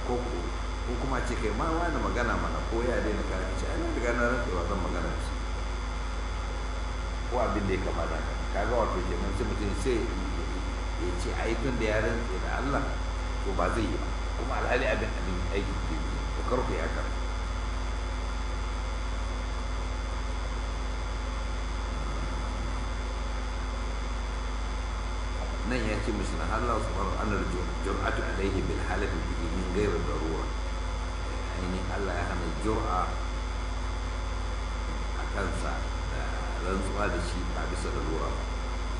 ko kuma ce kai ma wani magana mana ko ya daina kayan ce ai na riga na rantsewa zan magana da shi ko abin da ya kama da kaga wato kenan sai mutum sai ya ce ai tun da ya rantse da Allah to ba zai yi ba kuma alhali abin aiki ke yi to karku ya karku nan ya ce mishi na Allah subhanahu wa ta'ala jur'atu alaihi bil halati bihi min ghairi darura ainihin Allah ya hana jur'a a kansa da rantsuwa da shi ba bisa darura ba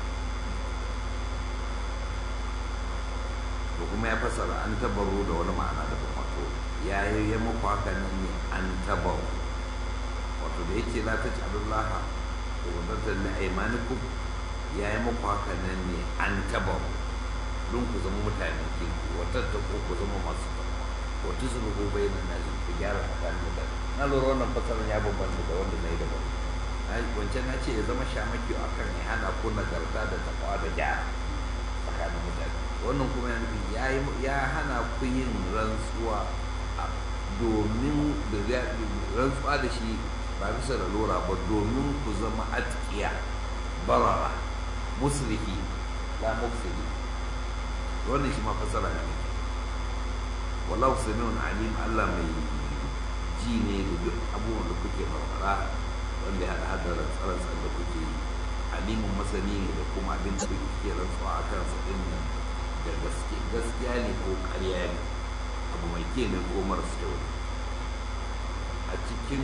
to kuma ya fasara an tabaru da wani ma'ana da wato ya yi muku haka nan ne an tabaru wato da yake la taj'alullaha qudatan li aymanikum ya yi muku haka nan ne an taba don ku zama mutane kirki wata ta ku zama masu tsawa wata su rubu bai nan nazi ku gyara tsakanin mutane na lura wannan fasarar ya bambanta da wanda na yi daban wancan na ce ya zama shamaki a kan ya hana ku nagarta da takawa da gyara tsakanin mutane wannan kuma ya nufi ya hana ku yin rantsuwa domin rantsuwa da shi ba bisa da lura ba domin ku zama atkiya barara muslihi la mufsidi wannan shi ma fasara ne wallahu samiun alim Allah mai ji ne da duk abubuwan da kuke marmara wanda ya hada da tsaron da kuke yi alimin masani ne da kuma abin da kuke rantsuwa a kansa din nan da gaskiya ne ko ƙarya ne abu mai ke ne ko marasa kyau a cikin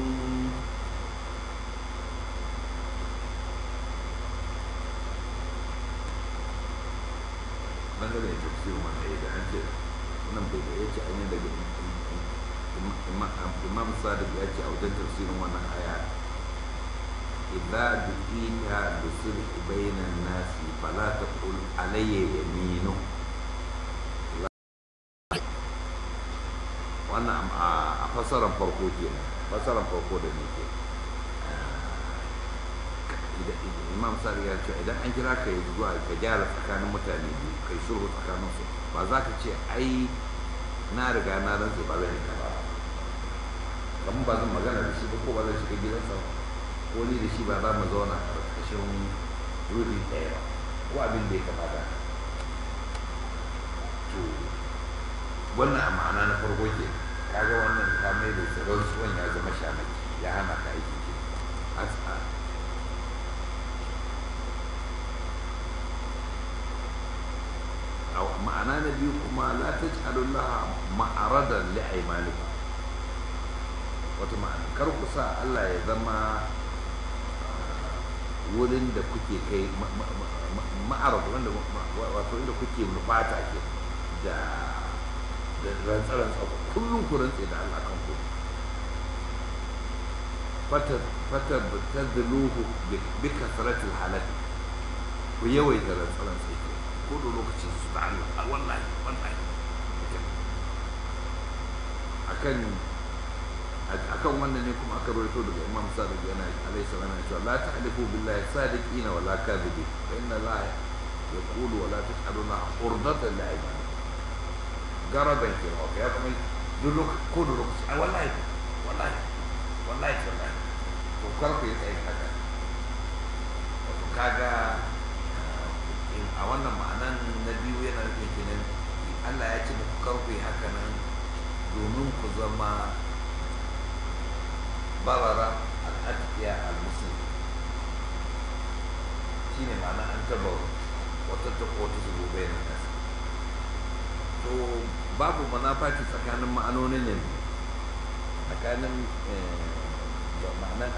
bangare da tafsirin wannan ya da an ce wannan bai da ya ce an yi daga imam sadiq ya ce a wajen tafsirin wannan aya idza du'ita bi sulhi bainan nasi fala taqul alayya yaminu wannan a fasaran farko kenan fasaran farko da ne ke imam sari ya ce idan an kira ka yi zuwa ka gyara tsakanin mutane biyu kai sulhu tsakanin su ba za ka ce ai na riga na rantse ba zan yi ka ba kamar ba zan magana da shi ba ko ba zan shiga gidansa ko ni da shi ba za mu zauna a ƙarƙashin rufi ɗaya ba ko abin da ya kamata to wannan a ma'ana na farko ke kaga wannan ta mai da rantsuwan ya zama shamaki ya hana ka aiki ke ma'ana na biyu kuma la taj'alullaha ma'aradan li aymanikum wata ma'ana kar ku sa Allah ya zama wurin da kuke kai ma'arad wanda wato inda kuke nufata ke da rantsaran tsako kullum ku rantse da Allah kan ku fatadluhu bi kasratil halal ku yawaita rantsaran tsako ko da lokacin su da Allah wallahi akan wannan ne kuma aka rawaito daga Imam Sadiq yana alaihi salam ya ce la ta'lifu billahi sadiqina wala kadhibi fa inna la yaqulu wala taj'aluna urdatan la iman garaban kira ya kuma duk ko da lokaci wallahi to karku ya tsaye haka kaga a wannan ma'anan na biyu yana nufin kenan Allah ya ce muku karku yi haka nan domin ku zama barara al'adiyya al-muslim shi ne ma'ana an taba wata wata su gobe na nasa to babu manafaki tsakanin ma'anonin yanzu tsakanin ma'anan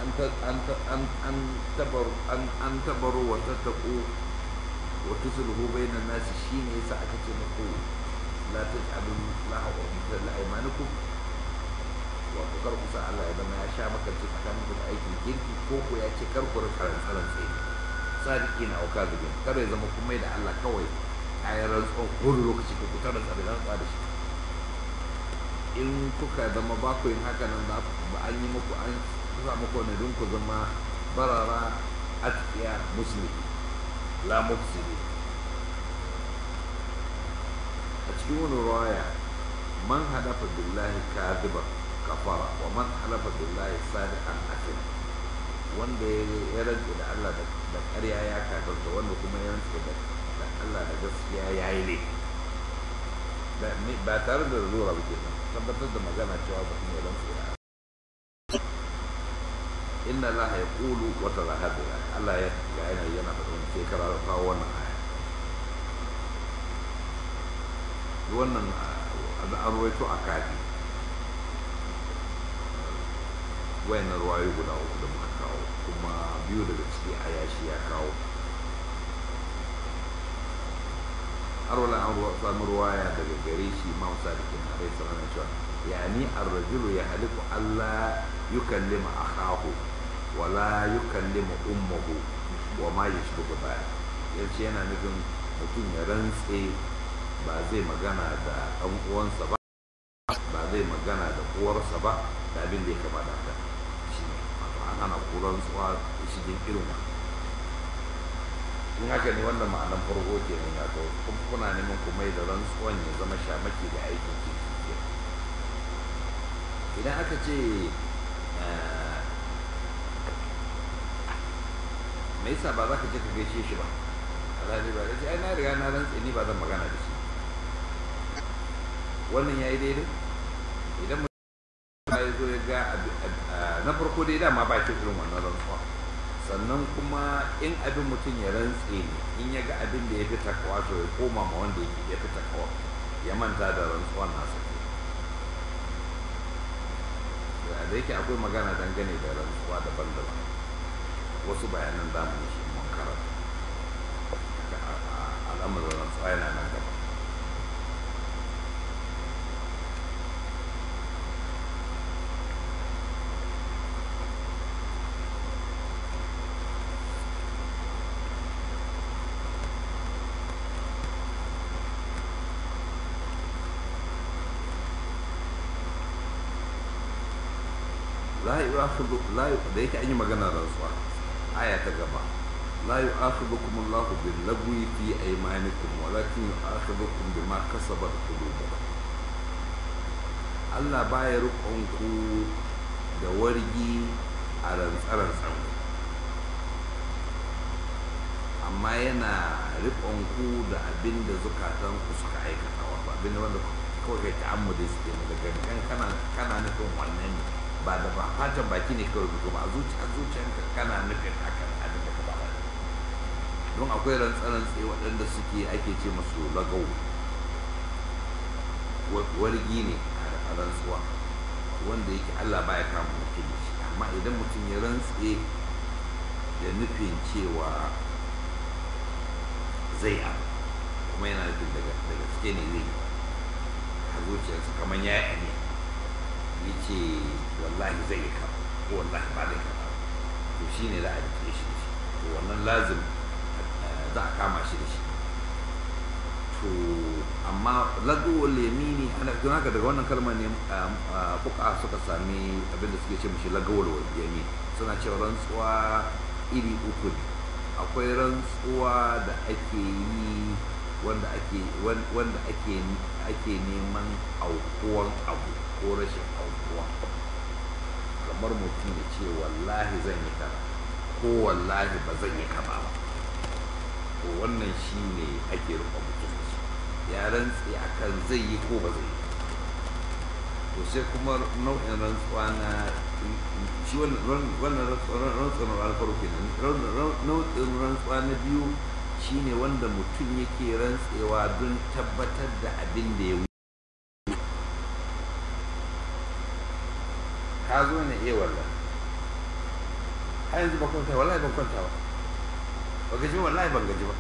an tabaru wata taɓo wata sulhu bai na nasi shi ne yasa aka ce muku la taj'alun laha ummatan la aymanukum wato kar ku sa Allah ya zama ya sha makarci tsakanin ku da aikin kirki ko ko ya ce kar ku rika rantsaran tsaye sadiki na auka zubin kar ya zama kuma da Allah kawai kayan rantsuwan ko lokaci ko ku tara tsare rantsuwa da shi in kuka zama ba ku yin haka nan ba an yi muku an sa muku ne don ku zama barara atqiya muslimi la mufsidi a cikin wani ruwaya man halafa billahi kadiban kafara wa man halafa billahi sadiqan athim. Wanda ya rantsa da Allah da ƙarya ya kafirta, wanda kuma ya rantsa da Allah da gaskiya ya yi ne ba tare da lura ba kenan tabbatar da magana cewa ba kuma ya rantsa da inna Allah ya qulu wa tara hada Allah ya yana faɗin sai karara kawo wannan aya. Wannan an rawaito a kadi wayannan ruwayoyi guda uku da muka kawo, kuma biyu daga ciki ayashi ya kawo. har wala an samu ruwaya daga gare shi Imam Sadiq bin Alayhi salam cewa yani ar-rajulu yahlifu alla yukallima akahu wala yukallima ummuhu wa ma yashbuhu ba. Yace yana nufin mutum ya rantse ba zai magana da ɗan uwansa ba, ba zai magana da uwarsa ba, da abin da ya kama da haka. Shi ne wato an hana ku rantsuwa shigin irin wannan. In haka ne wannan ma'anar farko ke nan, wato kuna neman ku mai da rantsuwan ya zama shamaki da aikin kirki. Idan aka ce me yasa ba za ka je ka gaishe shi ba, alhali ba zai ai na riga na rantse ni ba zan magana da shi, wannan yayi daidai? Idan mutum ya zo ya ga na farko dai dama ba shi irin wannan rantsuwa, sannan kuma in abin mutum ya rantse ne, in ya ga abin da ya fi takawa to ya koma ma wanda ya fi takawa, ya manta da rantsuwan nasa. Da yake akwai magana dangane da rantsuwa daban-daban, wasu bayanan zamu yi shi mun karanta al'amuran rantsuwa yana nan gaba. da yake an yi magana rantsuwa, aya ta gaba, la yu'akhidhukum Allahu bil lagwi fi aymanikum walakin yu'akhidhukum bima kasabat qulubukum. Allah baya rukun ku da wargi a rantsarantsan, amma yana rikon ku da abin da zukatan ku suka aikata, wato abin da wanda kawai kai ta'ammudi suke da gangan kana nufin wannan ne, ba da ba fatan baki ne kawai fito ba, a zuciyanka kana nufin hakan abin da ka faɗa. Don akwai rantsarantse waɗanda suke ake ce masu lagau, wargi ne a rantsuwa wanda yake Allah baya kama mutum da shi, amma idan mutum ya rantse da nufin cewa zai abu kuma yana nufin daga gaske ne zai a zuciyarsa kamar ya yi ne ya ce wallahi zai yi kama ko wallahi ba zai kama, to shi ne za a rike shi, to wannan lazim za a kama shi da shi. To amma lagowar yamini ana don haka daga wannan kalmar ne fuka suka sami abin da suke ce mishi lagowar yamin. Suna cewa rantsuwa iri uku ne, akwai rantsuwa da ake yi wanda ake neman aukuwan abu ko rashin aukuwa, kamar mutum ya ce wallahi zan yi kaza ko wallahi ba zan yi kaza ba, to wannan shi ne ake rufe mutum da shi, ya rantse akan zai yi ko ba zai yi. To sai kuma nau'in rantsuwa na shi wannan rantsuwa na farko kenan. Nau'in rantsuwa na biyu shine wanda mutum yake rantsewa don tabbatar da abin da ya wuce. Ka zo ne wallahi har yanzu ba kwanta, wallahi ban kwanta ba gaji ba, wallahi ban gaji ba,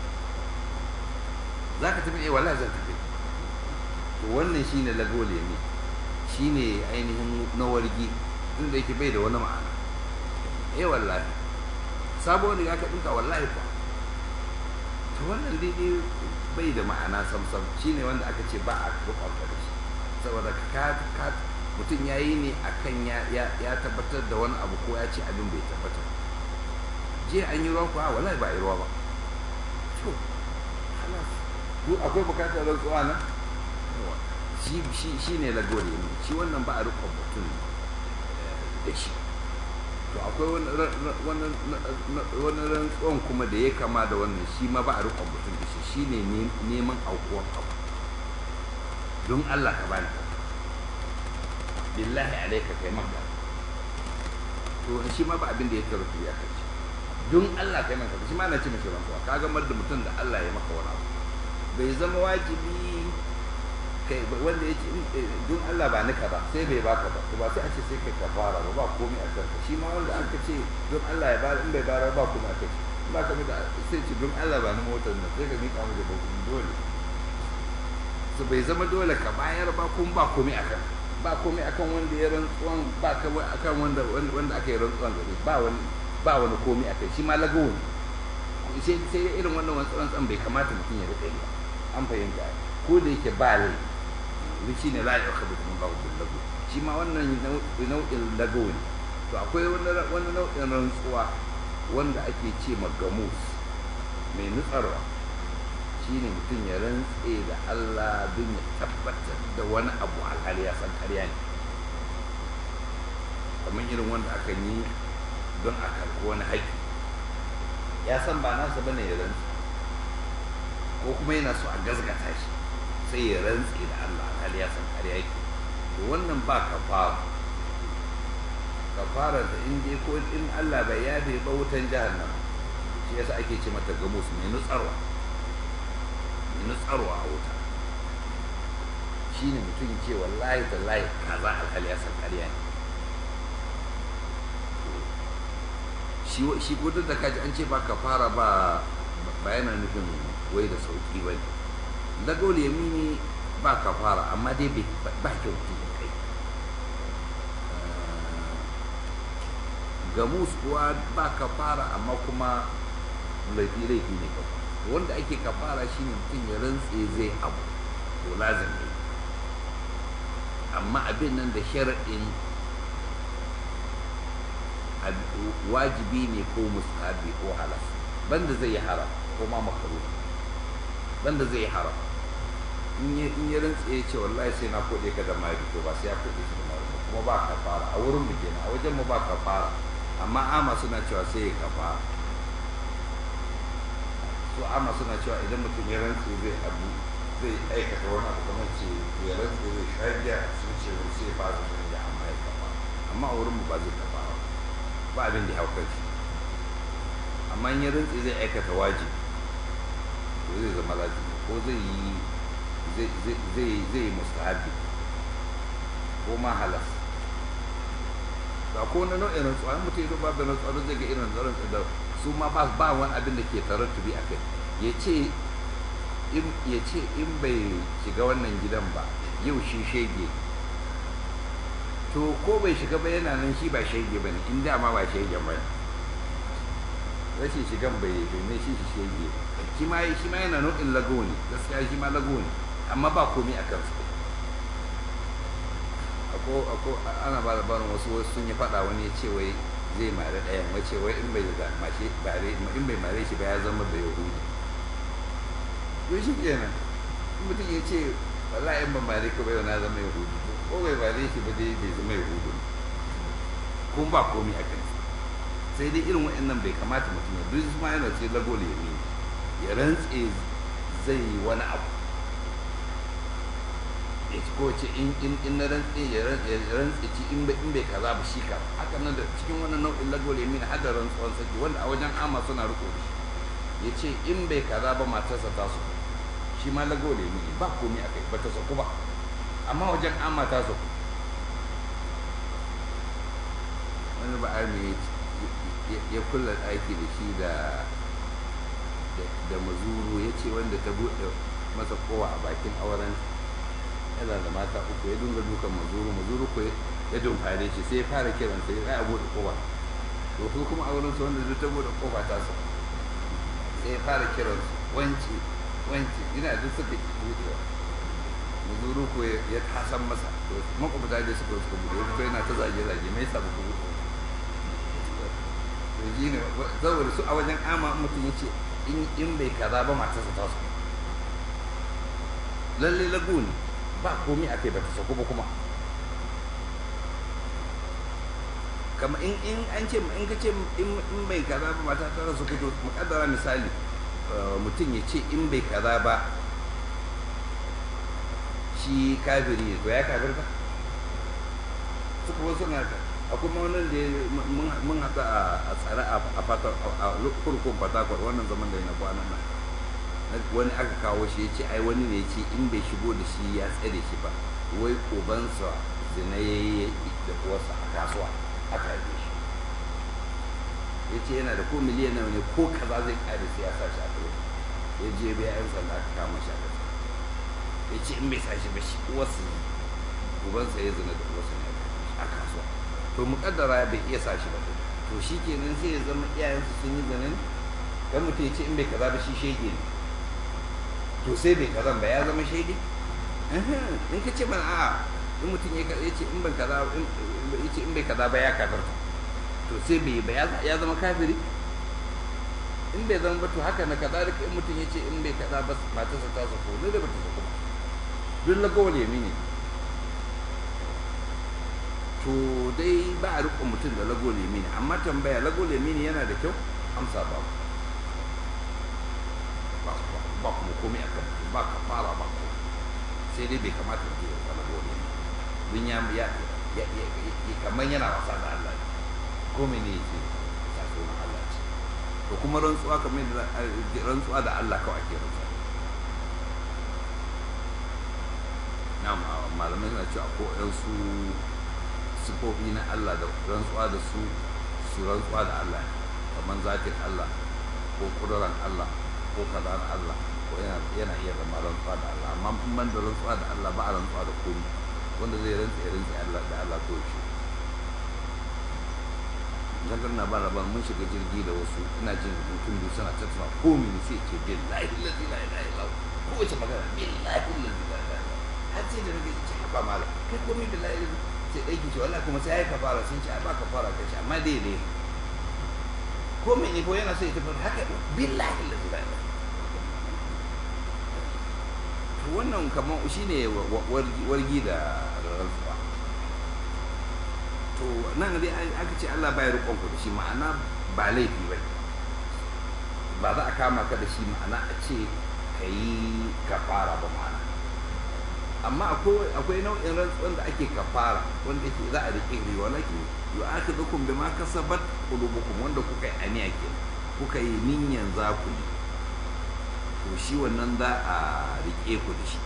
za ka tafi wallahi zan tafi. To wannan shine lagole ne, shine ainihin na wargi inda yake bai da wani ma'ana. Wallahi sabo ne aka dinka wallahi fa, to wannan dai bai da ma'ana samsam, shine wanda aka ce ba a rubuta da shi, saboda ka mutum ya yi ne akan ya tabbatar da wani abu ko ya ce abin bai tabbatar. Je an yi ruwa ko wallahi ba a yi ruwa ba, to halas akwai bukatar rantsuwa na shi ne lagos ne, shi wannan ba a rikon mutum da shi. To akwai wani rantsuwan kuma da ya kama da wannan, shi ma ba a rikon mutum da shi, shi ne neman aukuwan abu. Don Allah ka bani ka, billahi alaika kai maka, to shi ma ba abin da ya tarutu ya kai. Don Allah kai maka, shi ma na ce mashi rantsuwa, ka gamar da mutum da Allah ya maka wani abu. Bai zama wajibi kai wanda ya ce don Allah ba nika ba sai bai baka ba, to ba sai a ce sai kai kafara ba komai a kanka. Shi ma wanda aka ce don Allah ya bada, in bai bara ba komai a kai. Ba ka da sai ce don Allah ba ni motar nan, sai ka mika mu da bakun dole. So bai zama dole ka bayar ba, kuma ba komai a kanka. Ba komai akan wanda ya rantsuwan, ba ka akan wanda aka yi rantsuwan gare, ba wani komai a kai. Shi ma lagawo ne, sai irin wannan rantsuwan bai kamata mutum ya riƙa yi ba. An fahimta, ko da yake ba lai shi ne la'i aka bikin ba'udin lagu, shi ma wannan nau'in lagu ne. To akwai wani nau'in rantsuwa wanda ake ce magamus, mai nutsarwa. Shi ne mutum ya rantse da Allah don ya tabbatar da wani abu alhali ya san karya ne, kamar irin wanda aka yi don a karɓi wani haƙƙi, ya san ba nasa bane ya rantse, ko kuma yana so a gazgata shi sai ya rantse da Allah alhali ya san ƙarya yake. To wannan ba kafara da in dai ko in Allah bai yafe ba wutan jahannam. Shi yasa ake ce mata gamus, mai nutsarwa a wuta. Shine mutum ce wallahi tallahi kaza alhali ya san ƙarya ne. Shi ko da kaji an ce ba kafara ba yana nufin wai da sauki ba ne. Lagol yamini ba kafara, amma dai ba kyautu da kai. Gamus kuwa ba kafara, amma kuma laifi ne kawai. Wanda ake kafara shi ne mutum ya rantse zai abu, to lazim ne, amma abin nan da sharaɗin wajibi ne ko mustahabi ko halas, banda zai yi haram ko ma makaru, banda zai yi haram. In ya rantse ya ce wallahi sai na kode ka da mari, to ba sai ya kode shi da mari ba, kuma ba kafara a wurin mu kenan. A wajen mu ba kafara, amma ama suna cewa sai ya kafara. So ama suna cewa idan mutum ya rantse zai abu, zai aikata wani abu kamar ce ya rantse zai shagiya, sun ce wani sai ba su shagiya amma ya kafara. Amma a wurin mu ba zai kafara ba, abin da ya hau kanshi. Amma in ya rantse zai aikata wajibi, ko zai zama lazimi, ko zai yi mustahabi ko ma halas. Ko na nau'in rantsuwa, mutum ya ba da rantsuwa zai ga irin rantsuwa da su ma ba wani abin da ke tarattubi a kai. Ya ce in bai shiga wannan gidan ba yau shi shege, to ko bai shiga ba yana nan shi ba shege ba ne, in dama ba shegen ba ne. Rashin shigan bai ne shi shege, shi ma yana nau'in lago ne, gaskiya shi ma lago ne, amma ba komai a kansu. Ana ba labarin wasu sun yi faɗa, wani ya ce wai zai mare ɗayan, wace wai in bai mare shi ba ya zama da yahudi. Yau shi kenan mutum ya ce wallahi in ban mare ka ba yau na zama yahudi, ko bai mare shi ba dai bai zama yahudi, kuma ba komai a kansu. Sai dai irin waɗannan bai kamata mutum ya duk ma yana ce lagol yamini, ya rantse zai yi wani abu, ya ci ko ce in na rantse ya rantse ci in bai kaza ba shi ka. Haka nan da cikin wannan nau'in lagol yamini har da rantsuwan saki, wanda a wajen ama suna riko da shi. Ya ce in bai kaza ba matarsa ta su, shi ma lagol yamini ba komai a kai, ba ta saku ba, amma wajen ama ta saku. Wani ba ne ya kulla ɗaki da shi da mazuru, ya ce wanda ta buɗe masa kowa a bakin auren, yana da mata uku, ya dunga dukan mazuru ko ya dumfare shi, sai ya fara kiran sai ya buɗe kowa. To su kuma auren su wanda ta buɗe kofa ta su, sai ya fara kiran su wance ina duk suka buɗewa. Mazuru ko ya tasan masa, to makwabta da suka buɗe, ko yana ta zage mai sa ba ku buɗe. Shi ne saboda su a wajen ama mutum ya ce in bai kaza ba matarsa ta su, lalle lagu ne, ba komai akai ba ta sako ba kuma. Kama in an ce in ka ce in bai kaza ba mata ta rasu kuto mukaddara misali mutum ya ce in bai kaza ba shi kafiri ne to ya kafirta suka wasu na ka akwai ma wannan da mun haɗa a tsare a fatar a kurkun fatakwar wannan zaman da ya na kwanan nan wani aka kawo shi ya ce ai wani ne ya ce in bai shigo da shi ya tsare shi ba wai ubansa zina ya yi da uwarsa a kasuwa aka haife shi ya ce yana da ko miliyan nawa ne ko kaza zai kare sai ya sa shi a kare ya je biya yan sanda aka kama shi a kasa ya ce in bai sa shi ba shi uwarsa ubansa ya zina da uwarsa ne a kasuwa to mukaddara bai iya sa shi ba to shi kenan sai ya zama iyayensu sun yi zanen kan mutum ya ce in bai kaza ba shi shege ne to sai bai kazan ba ya zama shege in ka ce mana a'a in mutum ya ce in ban kaza ya ce in bai kaza ba ya kafirta to sai bai ba ya zama kafiri in bai zama ba to haka na kaza da in mutum ya ce in bai kaza ba matarsa ta sako ne da bata sako ba duk lagawar yamini to dai ba a riƙo mutum da lagawar yamini amma tambaya lagawar yamini yana da kyau amsa ba ba kuma komai akan ba ka fara ba ko sai dai bai kamata mutum ya zama lagawar yamini don ya kamar yana wasa da Allah ko mene yake sa sunan Allah ce to kuma rantsuwa kamar rantsuwa da Allah kawai ake rantsuwa na malamai suna cewa ko su sifofi na Allah da rantsuwa da su rantsuwa da Allah kamar zakin Allah ko kuduran Allah ko kaza na Allah ko yana iya zama rantsuwa da Allah amma in ban da rantsuwa da Allah ba a rantsuwa da komai wanda zai rantsa ya rantsa Allah da Allah ko shi zangar na ba labar mun shiga jirgi da wasu ina jin mutum biyu suna tattauna ko mini sai ce billahi allazi la ilaha illa hu ko wace magana billahi allazi la ilaha illa hu har sai da nake ce ba mala kai ko min billahi sai dai ki ce wallahi kuma sai ai kafara sun ce ai ba kafara kai amma dai dai ko mini ko yana sai ta fara haka billahi allazi la ilaha wannan kamar shine wargi da rantsuwa to nan dai aka ce Allah bai rukon ku da shi ma'ana ba laifi ba ba za a kama ka da shi ma'ana a ce ka yi kafara ba ma'ana amma akwai nau'in rantsuwan da ake kafara wanda ke za a riƙe riwa laki yu aka dukun bi ma kasabat qulubukum wanda kuka yi aniya ke kuka yi niyyar za ku yi to shi wannan za a riƙe ku da shi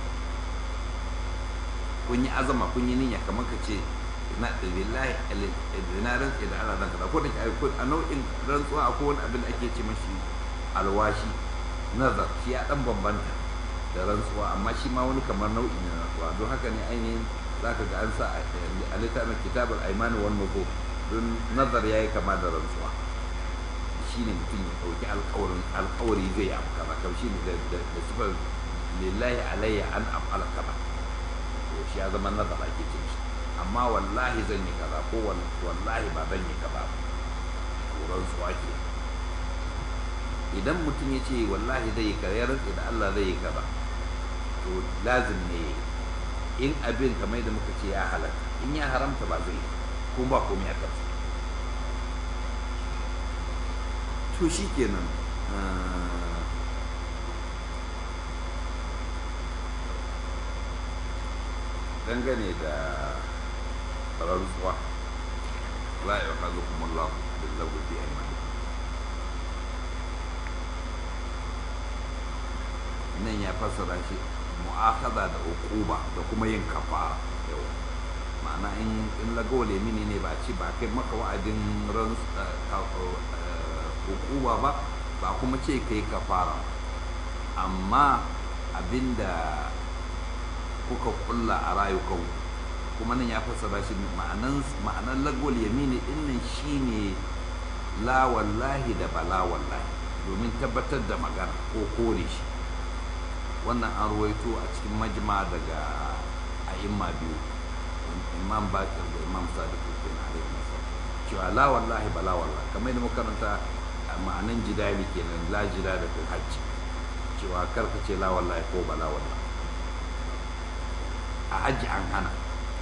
kun yi azama kun yi niyya kamar ka ce na billahi na rantsa da Allah zan kaza ko da a nau'in rantsuwa akwai wani abin da ake ce mashi alwashi nazar shi ya dan bambanta da rantsuwa amma shi ma wani kamar nau'i ne rantsuwa don haka ne ainihin zaka ga an sa a littafin kitabul aymani wan nuzur don nazar yayi kama da rantsuwa shine mutum ya dauki alƙawari zai yi abu kaza kawai shine da sifar lillahi alayya an af'ala kaza to shi ya zama nazar ake ce shi amma wallahi zan yi kaza ko wallahi ba zan yi kaza ba tsoron su ake idan mutum ya ce wallahi zai yi kaza ya rantse da Allah zai yi kaza to lazim ne in abin kamar da muka ce ya halatta in ya haramta ba zai ko ba komai a kansa to shi kenan dangane da rantsuwa la ya kazu kuma Allah billahu bi aymani nan ya fassara shi mu'akhadha da uquba da kuma yin kafara yau ma'ana in lagawal yamini ne ba ci ba kai maka wa'adin uquba ba kuma ce kai kafara amma abinda kuka kulla a rayukanku kuma nan ya fassara shi ma'anan lagwal yamini din nan shine la wallahi da bala wallahi domin tabbatar da magana ko kore shi wannan an ruwaito a cikin majma daga a'imma biyu imam bakir da imam sadiq bin alaihi wasallam cewa la wallahi bala wallahi kamar yadda muka karanta ma'anan jidali kenan la jidala fil hajj cewa karka ce la wallahi ko bala wallahi a hajji an hana,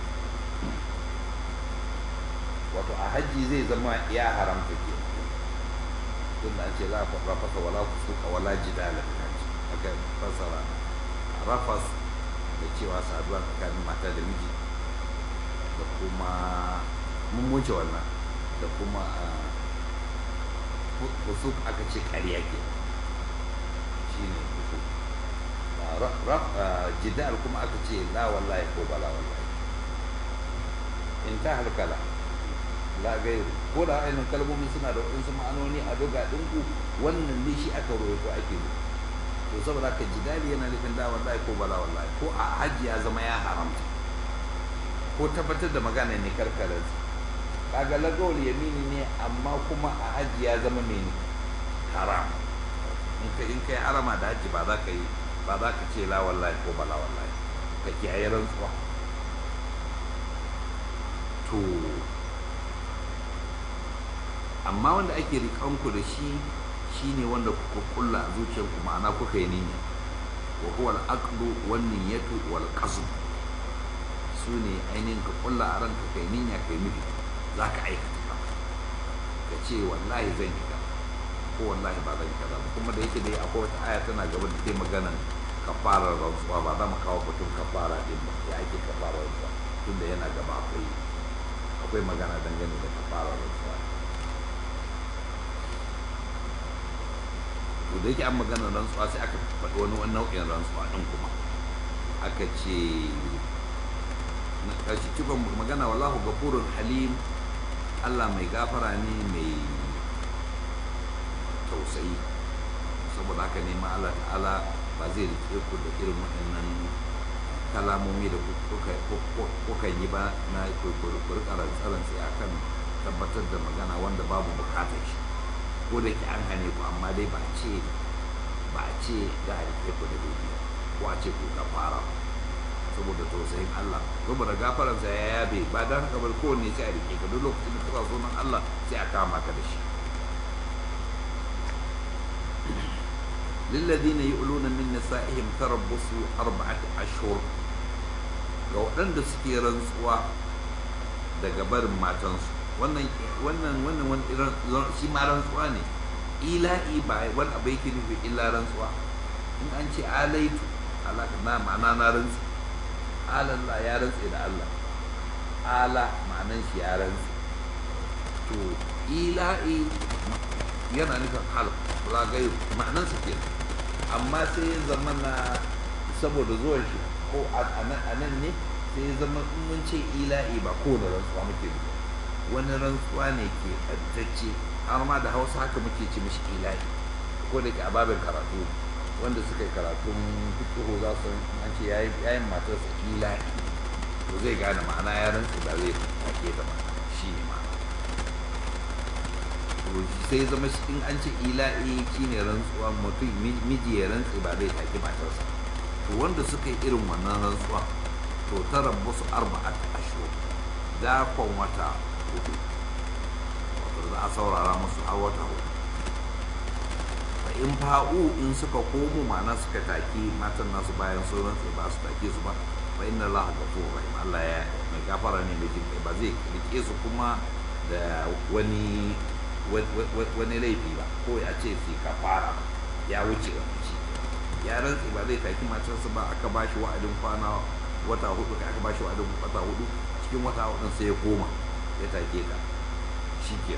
wato a hajji zai zama ya haramta ke tun da an ce la rafasa wala fusuka wala jidala da hajji aka fasara rafas da cewa saduwa tsakanin mata da miji da kuma mun wuce wannan da kuma fusuk aka ce ƙarya ke shi ne fusuk jidal kuma aka ce la wallahi ko bala wallahi in ta halkala la gairu ko da ainihin kalmomi suna da waɗansu ma'anoni a doga ɗinku wannan ne shi aka roƙo ake yi to saboda haka jidali yana nufin da wallahi ko bala wallahi ko a hajji ya zama ya haramta ko tabbatar da magana ne karkarar kaga lagawar yamini ne amma kuma a hajji ya zama mai haram in kai harama da hajji ba za ka ce la wallahi ko bala wallahi ka kiyaye rantsuwa to amma wanda ake riƙanku da shi shine wanda kuka kulla a zuciyarku ma'ana kuka yi niyya wa huwa al-aqdu wan niyyatu wal qasd su ne ainihin ka kulla a ranka kai niyya kai nufi za ka aikata ka ka ce wallahi zan yi kaza ko wallahi ba zan yi kaza ba kuma da yake dai akwai wata aya tana gaba da ke maganan kafarar rantsuwa ba za mu kawo batun kafara din ba ya ake kafarar rantsuwa tunda yana gaba akwai magana dangane da kafarar rantsuwa to da yake an magana rantsuwa sai aka faɗi wani nau'in rantsuwa ɗin kuma aka ce ƙarshe cikon magana wallahu gafurun halim Allah mai gafara ne mai tausayi saboda haka ne ma Allah ta'ala ba zai rike ku da irin waɗannan kalamomi da kuka yi ba na kurkurin tsaron sai akan tabbatar da magana wanda babu bukatar shi ko da ke an hane ku amma dai ba a ce za a rike ku da dubiya ko a ce ku kafara saboda tausayin Allah saboda gafaransa ya yabe ba dan haka bar kowanne sai a rike ka duk lokacin da ka sunan Allah sai a kama ka da shi lilladheena yu'luna min nisa'ihim tarabbusu 4 ashhur ga waɗanda suke rantsuwa daga barin matansu wannan shi ma rantsuwa ne ila'i ba wani abu yake nufi illa rantsuwa in an ce alaitu alaka na ma'ana na rantsi alallah ya rantsi da Allah ala ma'anan shi ya rantsi to ila'i yana nufin halq la gairu ma'anan sa ke amma sai ya zama na saboda zuwan shi ko a nan ne sai ya zama in mun ce ila'i ba kowane rantsuwa muke nufi wani rantsuwa ne ke ɓantacce har ma da hausa haka muke ci mishi ilahi ko da ke a babin karatu wanda suka yi karatun fikihu za su an ce yayin matarsa ilahi to zai gane ma'ana ya rantsu da zai take da ma'ana shi ne ma'ana to sai zama shi in an ce ilahi shi ne rantsuwa mutum miji ya rantsu ba zai take matarsa to wanda suka yi irin wannan rantsuwa to tarabbasu 4 ashhur dakon wata hudu wato za a saurara musu har wata hudu fa in fa'u in suka komo ma'ana suka take matan nasu bayan sauran sai ba su take su ba fa inna Allah ghafurur rahim Allah ya mai gafara ne mai jinkai ba zai rike su kuma da wani laifi ba ko ya ce sai kafara ya wuce wani shi ya rantsi ba zai take matarsa ba aka ba shi wa'adin kwana wata hudu aka ba shi wa'adin wata hudu cikin wata hudun sai ya koma ya take ta shi ke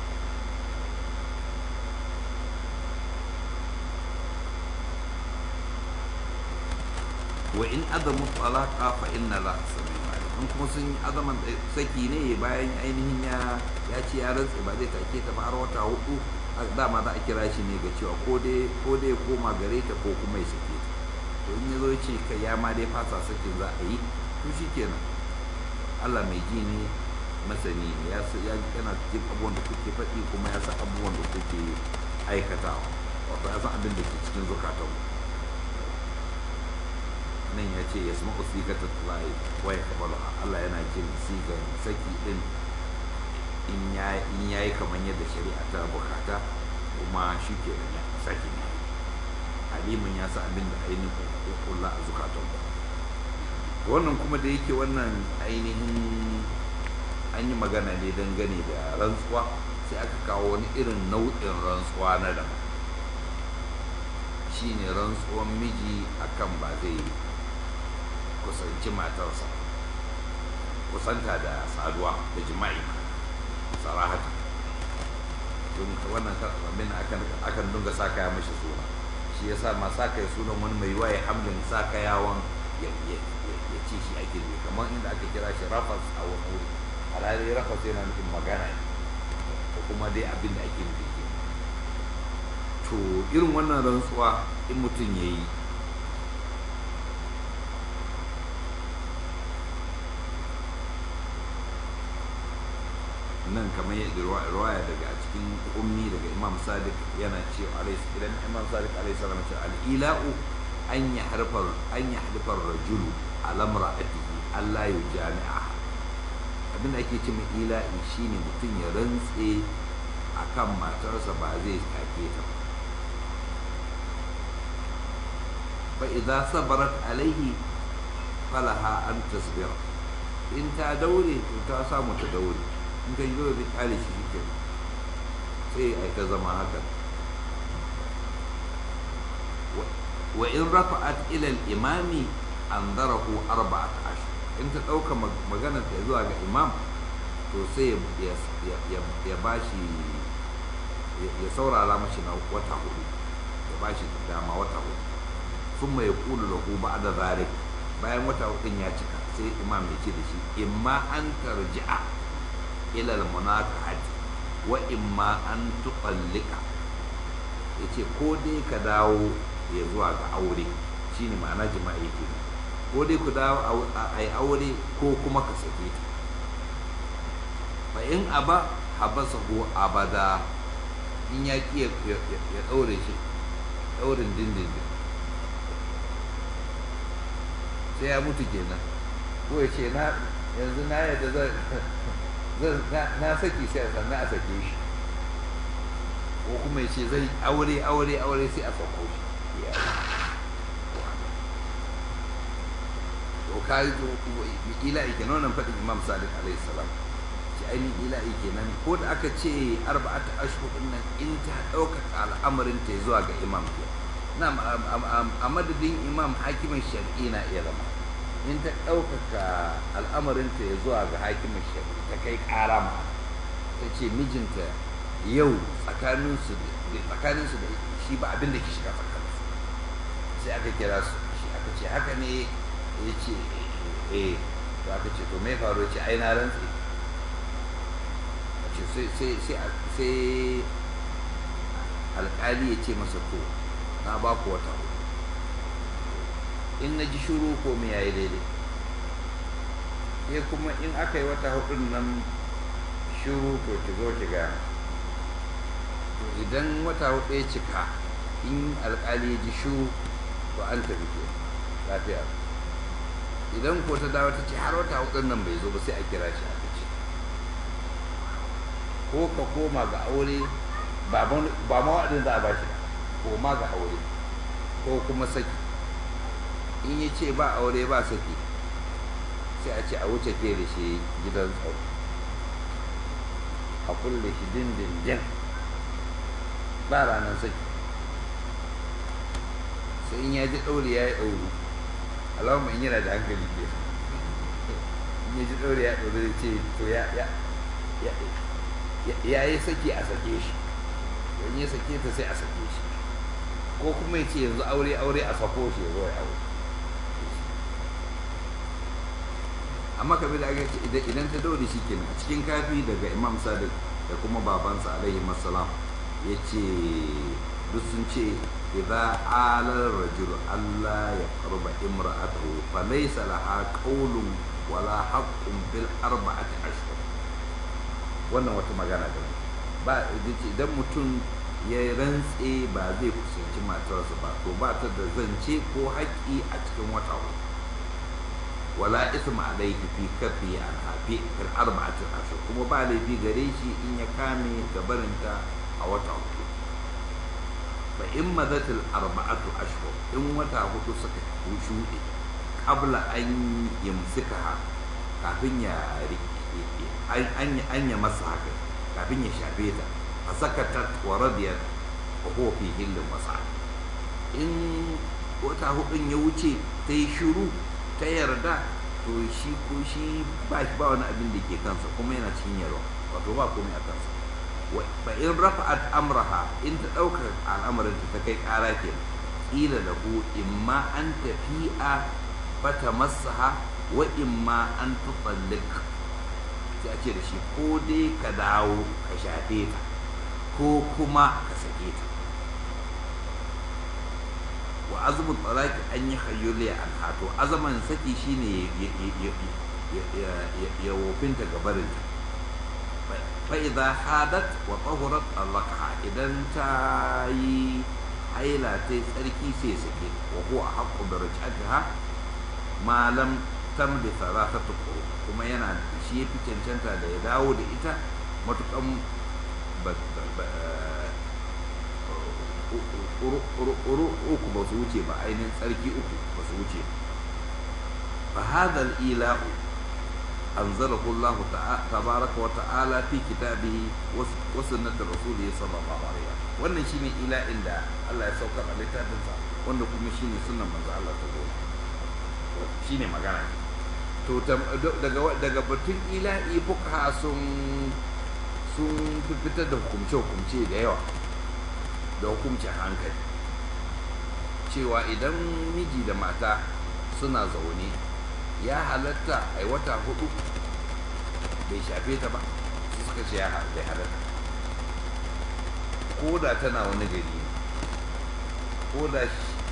wa in azamu talaqa fa inna la sami'un alim in kuma sun azaman saki ne bayan ainihin ya ce ya rantse ba zai take ta ba har wata hudu dama za a kira shi ne ga cewa ko dai ya koma gare ta ko kuma ya sake ta to in ya zo ya ce kai ya ma dai fasa sakin za a yi to shi kenan Allah mai ji ne masani ne ya yana cikin abubuwan da kuke faɗi kuma ya san abubuwan da kuke aikatawa wato ya san abin da ke cikin zukatanmu nan ya ce ya sama usigatar tulaye waya kabalu Allah yana jin sigar saki din in ya yi kamar yadda shari'a ta bukata kuma shi ke da saki ne alimin ya sa abin da ainihin kula a zukatanmu wannan kuma da yake wannan ainihin an yi magana ne dangane da rantsuwa, sai aka kawo wani irin nau'in rantsuwa na daban, shine rantsuwan miji akan ba zai kusanci matarsa kusanta da saduwa da jima'i sarahata. don wannan abin akan dunga sa kaya mashi suna, shi yasa ma sa kai sunan wani mai waye hamlin sa kayawan ya ce shi ake ne, kamar inda aka kira shi rafas a wani wuri, alhali rafas yana nufin magana ne ko kuma dai abin da ake nufi ke. To irin wannan rantsuwa in mutum ya yi, nan kamar yadda ruwaya daga cikin ummi daga imam sadiq yana cewa idan imam sadiq alaihi salam ce al-ila'u an yahdifar rajulu ala imra'atihi Allah ya jami'a. Abin da ake cewa ila'i shine mutum ya rantse akan matarsa ba zai take ta. Fa idza sabarat alaihi falaha an tasbira, in ta daure to ta samu ta daure, in ka yi da kyale shi ke sai a ta zama haka. Wa in rafa'at ila al-imami anzarahu arba'at ashhur, in ta dauka magana ta zuwa ga imam to sai ya bashi ya saurara mashi na wata hudu, ya bashi dama wata hudu. Thumma yaqulu lahu ba'da zalik, bayan wata hudun ya cika sai imam ya ce da shi imma an tarji'a ila al-munaqahati wa imma an tuqallika, yace ko dai ka dawo ya zuwa ga aure, shine ma'ana jima'i kenan, ko dai ku dawo ai aure ko kuma ka sake ta. Fa in aba habasahu abada, in ya ki ya daure shi daurin dindindin, sai ya mutu kenan, ko ya ce na yanzu na yadda na saki sai a sannan a sake shi, ko kuma ya ce zai aure sai a sako shi. To ka yi ila'i kenan, wannan faɗin imam sadiq alaihi salam ce ainihin ila'i kenan, ko da aka ce arba'ata ashhur din nan in ta ɗaukaka al'amarin ta zuwa ga imam ke na a madadin imam hakimin shari'i na iya zama, in ta ɗaukaka al'amarin ta zuwa ga hakimin shari'i ta kai ƙara ma ta ce mijinta yau tsakaninsu da shi ba abin da ke shiga tsakaninsu, sai aka kira su shi aka ce haka ne, ya ce to aka ce to mai faru, ce ai na rantse, sai alƙali ya ce masa to na ba ku wata hudu, in na ji shuru ko me yayi daidai, kuma in aka yi wata hudun nan shuru to ki zo ki gaya. To idan wata hudu ya cika, in alƙali ya ji shuru to an tafi ke lafiya. Idan ko ta dawo ta ce har wata hudun nan bai zo ba, sai a kira shi aka ce ko ka koma ga aure, ba ma waɗin za a ba shi, koma ga aure ko kuma saki. In ya ce ba aure ba saki, sai a ce a wuce ke da shi gidan tsaro, a kulle shi dindindin ba ranar saki. sai in ya ji ɗaure ya yi ɗauru, alama in yana da hankali ke, in ya ji ɗaure ya ɗaure da ce to ya yi saki a sake shi, in ya sake ta sai a sake shi, ko kuma ya ce yanzu aure a sako shi ya zo ya aure. Amma kamar da aka ce idan ta daure shi kenan, a cikin kafi daga imam sadiq da kuma babansa alaihi masalam ya ce duk sun ce idza alal rajul Allah ya qarba imra'atuhu fa laysa laha qawlun wala haqqun bil arba'ati ashhur. Wannan wata magana da ba idan mutum ya rantse ba zai kusanci matarsa ba, to ba ta da zance ko haƙƙi a cikin wata hudu. Wala isma alaihi fi kafi an hafi fil arba'ati ashhur, kuma ba laifi gare shi in ya kame gabarinta a wata hudu. Fa in madatil arba'atu ashhur, in wata hudu suka shuɗe qabla an yumsikaha, kafin ya an ya masa haka, kafin ya shafe ta, a sakatat wa radiyat wa huwa fi hillin wasa. In wata hudun ya wuce ta yi shiru ta yarda, to shi ba wani abin da ke kansa, kuma yana cikin yarwa, wato ba komai a kansa. Ba in rafa'at amraha, in ta ɗaukar al'amarin ta kai ƙara ke, ƙila lahu imma an tafi'a fata masaha wa imma an tutallik, sai a ce da shi ko dai ka dawo ka shafe ta ko kuma ka sake ta. Wa azumin talaki an yi hayyuli an hato, azaman saki shine ya wofinta gabarinta. Fa'iza hadat wa tsahurat allaka, idan ta yi haila ta yi tsarki sai sake, wa huwa haqqu da raj'atiha ma lam tamdi thalathatu quru, kuma yana shi yafi cancanta da ya dawo da ita matukan uku ba su wuce ba, ainihin tsarki uku ba su wuce. Fa hadha al-ila'u anzalahu Allah tabaraka wa ta'ala fi kitabihi wa sunnati rasulihi sallallahu alaihi wasallam. Wannan shine ila'in da Allah ya saukar a littafinsa, wanda kuma shine sunnan manzo Allah ta zo, shine magana. To daga batun ila'i fuqaha sun fitar da hukumce da yawa, da hukumcin hankali, cewa idan miji da mata suna zaune ya halatta a wata hudu bai shafe ta ba, su suka ce bai halatta, ko da tana wani gari, ko da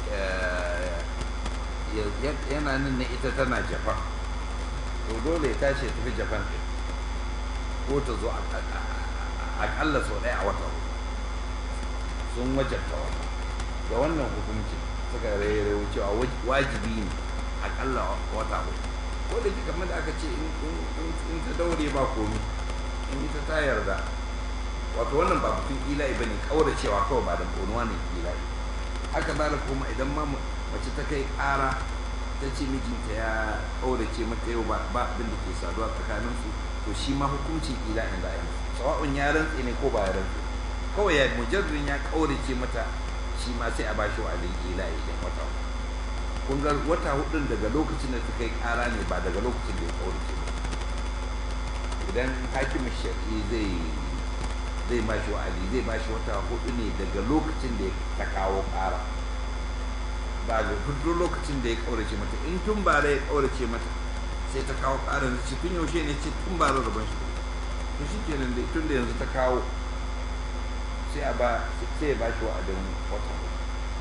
yana nan na ita tana Japan, to dole ya tashi ya tafi Japan ɗin, ko ta zo aƙalla sau ɗaya a wata hudu. Sun wajabta wannan, da wannan hukunci suka rairayo cewa wajibi ne aƙalla wata hudu. Ko da ke kamar da aka ce in ta daure ba komi, in ita ta yarda, wato wannan ba mutum ila'i ba ne, ƙauracewa kawai ba da ƙonuwa ne ila'i. Haka zala kuma idan ma mace ta kai ƙara ta ce mijinta ya ƙaurace mata yau ba abin da ke saduwa tsakaninsu, to shi ma hukuncin ila'in da a yi, sawa'un ya rantse ne ko ba ya rantse, kawai ya mujarrin ya ƙaurace mata, shi ma sai a bashi wa'adin ila'i din wata hudu. Kun ga wata hudun daga lokacin da ta kai ƙara ne, ba daga lokacin da ya ƙaurace ba. Idan hakimin shari'i zai bashi wa'adi, zai bashi wata hudu ne daga lokacin da ta kawo ƙara, ba ga duk lokacin da ya ƙaurace mata. In tun bara ya ƙaurace mata sai ta kawo ƙara, da ce tun yaushe ne, ce tun bara rabon shi, to shi kenan dai tun da yanzu ta kawo, sai ya ba shi wa'adin wata hudu.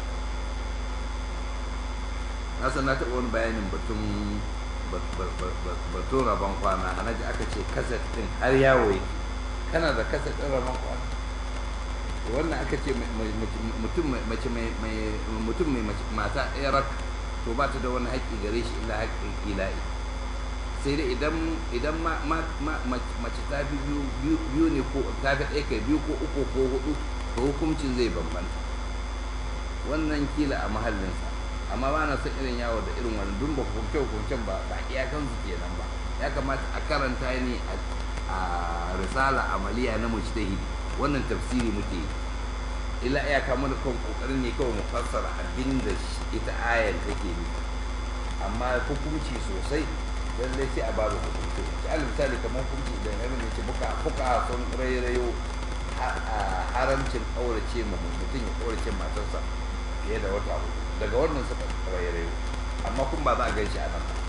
Na san na taɓa wani bayanin batun rabon kwana, a naji aka ce kaset ɗin har yawo yake, kana da kaset ɗin rabon kwana. Wannan aka ce mutum mai mata ɗaya rak, to ba ta da wani haƙƙi gare shi illa haƙƙin ila'i. Sai dai idan mace ta fi biyu ne, ko ta fi ɗaya kai biyu ko uku ko hudu, to hukuncin zai bambanta, wannan kila a mahallinsa. Amma ba na son irin yawo da irin wani dun ba hukuncen ba iyakansu kenan ba. Ya kamata a karanta ne a risala amaliya na mujtahidi, wannan tafsiri muke yi, illa iyaka mana kan kokarin ne kawai mu fassara abin da ita ayar take yi, amma hukunci sosai lallai sai a babu hukunci. Al misali kamar hukunci da ya nuna ce fuka sun rairayo haramcin ƙaurace mu mutum ya ƙaurace matarsa fiye da wata hudu, daga wannan suka rairayo, amma kun ba za a gan shi a nan ba.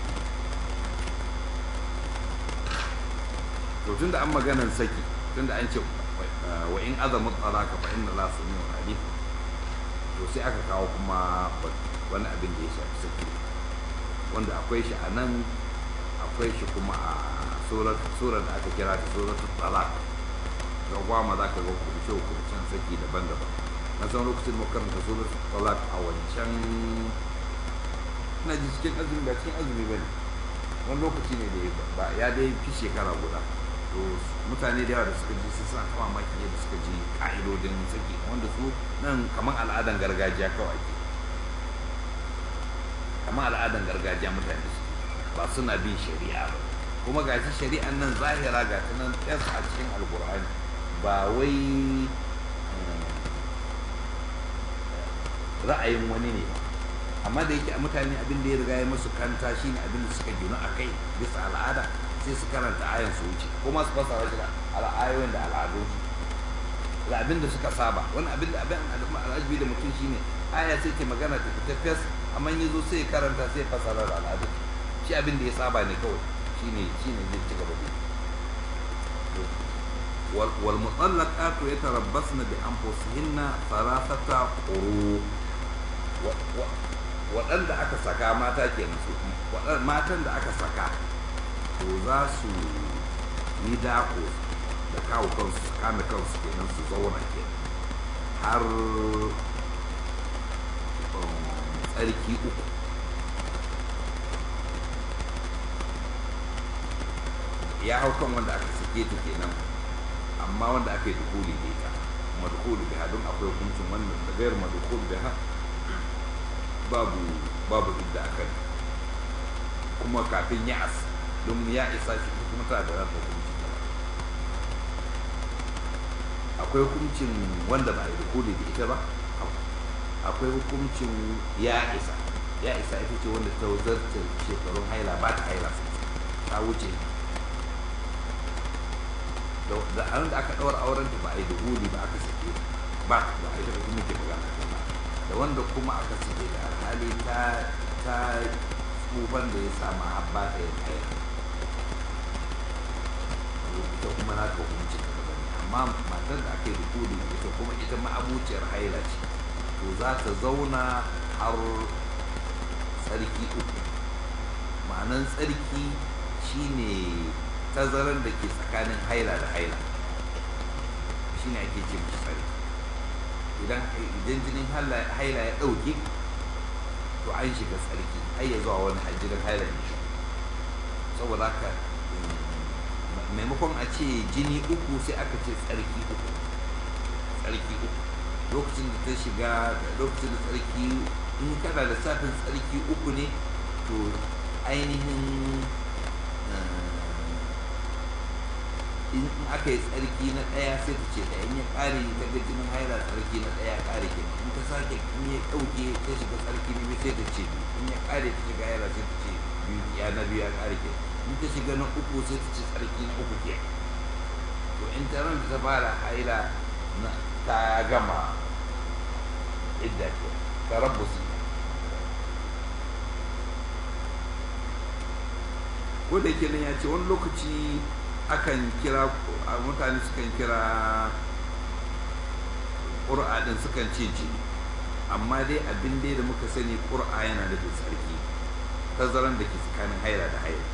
To tunda an maganan saki, tunda an ce wa in azamu talaka fa inna la sami'un alim, to sai aka kawo kuma wani abin da ya shafi saki, wanda akwai shi a nan, akwai shi kuma a surar da aka kira ta suratul talaq. ga gwama za ka ga hukumce-hukumcen saki daban-daban. Na san lokacin makaranta suratul talaq a wancan na ji cikin azumi, ba cikin azumi ba ne, wani lokaci ne da ya dai fi shekara guda. To mutane da yawa da suka ji su suna ta mamaki yadda suka ji ka'idodin saki, wanda su nan kamar al'adan gargajiya kawai ke, amma al'adan gargajiya mutane su ba suna bin shari'a ba, kuma ga shi shari'an nan zahira ga ta nan ɗas a cikin alkur'ani, ba wai ra'ayin wani ne ba. Amma da yake a mutane abin da ya riga ya musu kanta shine abin da suka gina a kai bisa al'ada, sai su karanta ayan su wuce kuma su fasara shi da al'ayoyin da al'adunsu da abin da suka saba. Wani abin da abin al'ajabi da mutum shine aya sai ke magana ta fita fes, amma ya zo sai ya karanta sai ya fasara da al'adun shi, abin da ya saba ne kawai shine zai ci gaba da wal mutallaqatu yatarabbasna bi anfusihinna thalathata quru. Waɗanda aka saka mata kenan su, matan da aka saka to za su yi dako da kawo kansu su kame kansu kenan su zauna kenan har tsarki uku. Ya hau kan wanda aka sake ta kenan, amma wanda aka yi dukuli da ita madukuli biha, don akwai hukuncin wannan da gairu madukuli biha babu idda akan, kuma kafin ya as don ya isa shi kuma tana da ranta hukuncin da akwai hukuncin wanda ba a yi dukuli da ita ba, akwai hukuncin ya isa ita ce wanda ta zarta shekarun haila ba ta haila ta wuce da an da aka ɗaura auren ta ba a yi dukuli ba aka sake ba a yi da kuma ke magana da wanda kuma aka sake da alhali ta tsufan da ya sama habba ta yin haila, ita kuma na ta hukunci da daban. Amma matar da aka yi dukuli ita kuma ita ma'abuciyar haila ce, to za ta zauna har tsarki uku. Ma'anan tsarki shine tazaran da ke tsakanin haila da haila, shine ake ce mishi tsarki. Idan jinin haila ya ɗauke to an shiga tsarki har ya zuwa wani hajjirin haila ne shi. Saboda haka maimakon a ce jini uku sai aka ce tsarki uku. Lokacin da ta shiga, lokacin da tsarki, in kana da safin tsarki uku ne to ainihin in aka yi tsarki na ɗaya sai ta ce ɗaya, in ya ƙare ta ga jinin haila tsarki na ɗaya ƙare ke, in ta sake in ya ɗauke ta shiga tsarki na biyu sai ta ce biyu, in ya ƙare ta shiga haila sai ta ce biyu, ya na biyu ya ƙare ke, in ta shiga na uku sai ta ce tsarki na uku ke. To in ta ran ta fara haila ta gama idda ke, ta rabbusi. Ko da yake nan ya ce wani lokaci akan kira, mutane sukan kira ƙur'a ɗin sukan ce jini, amma dai abin dai da muka sani ƙur'a yana da tsarki, tazaran da ke tsakanin haila da haila.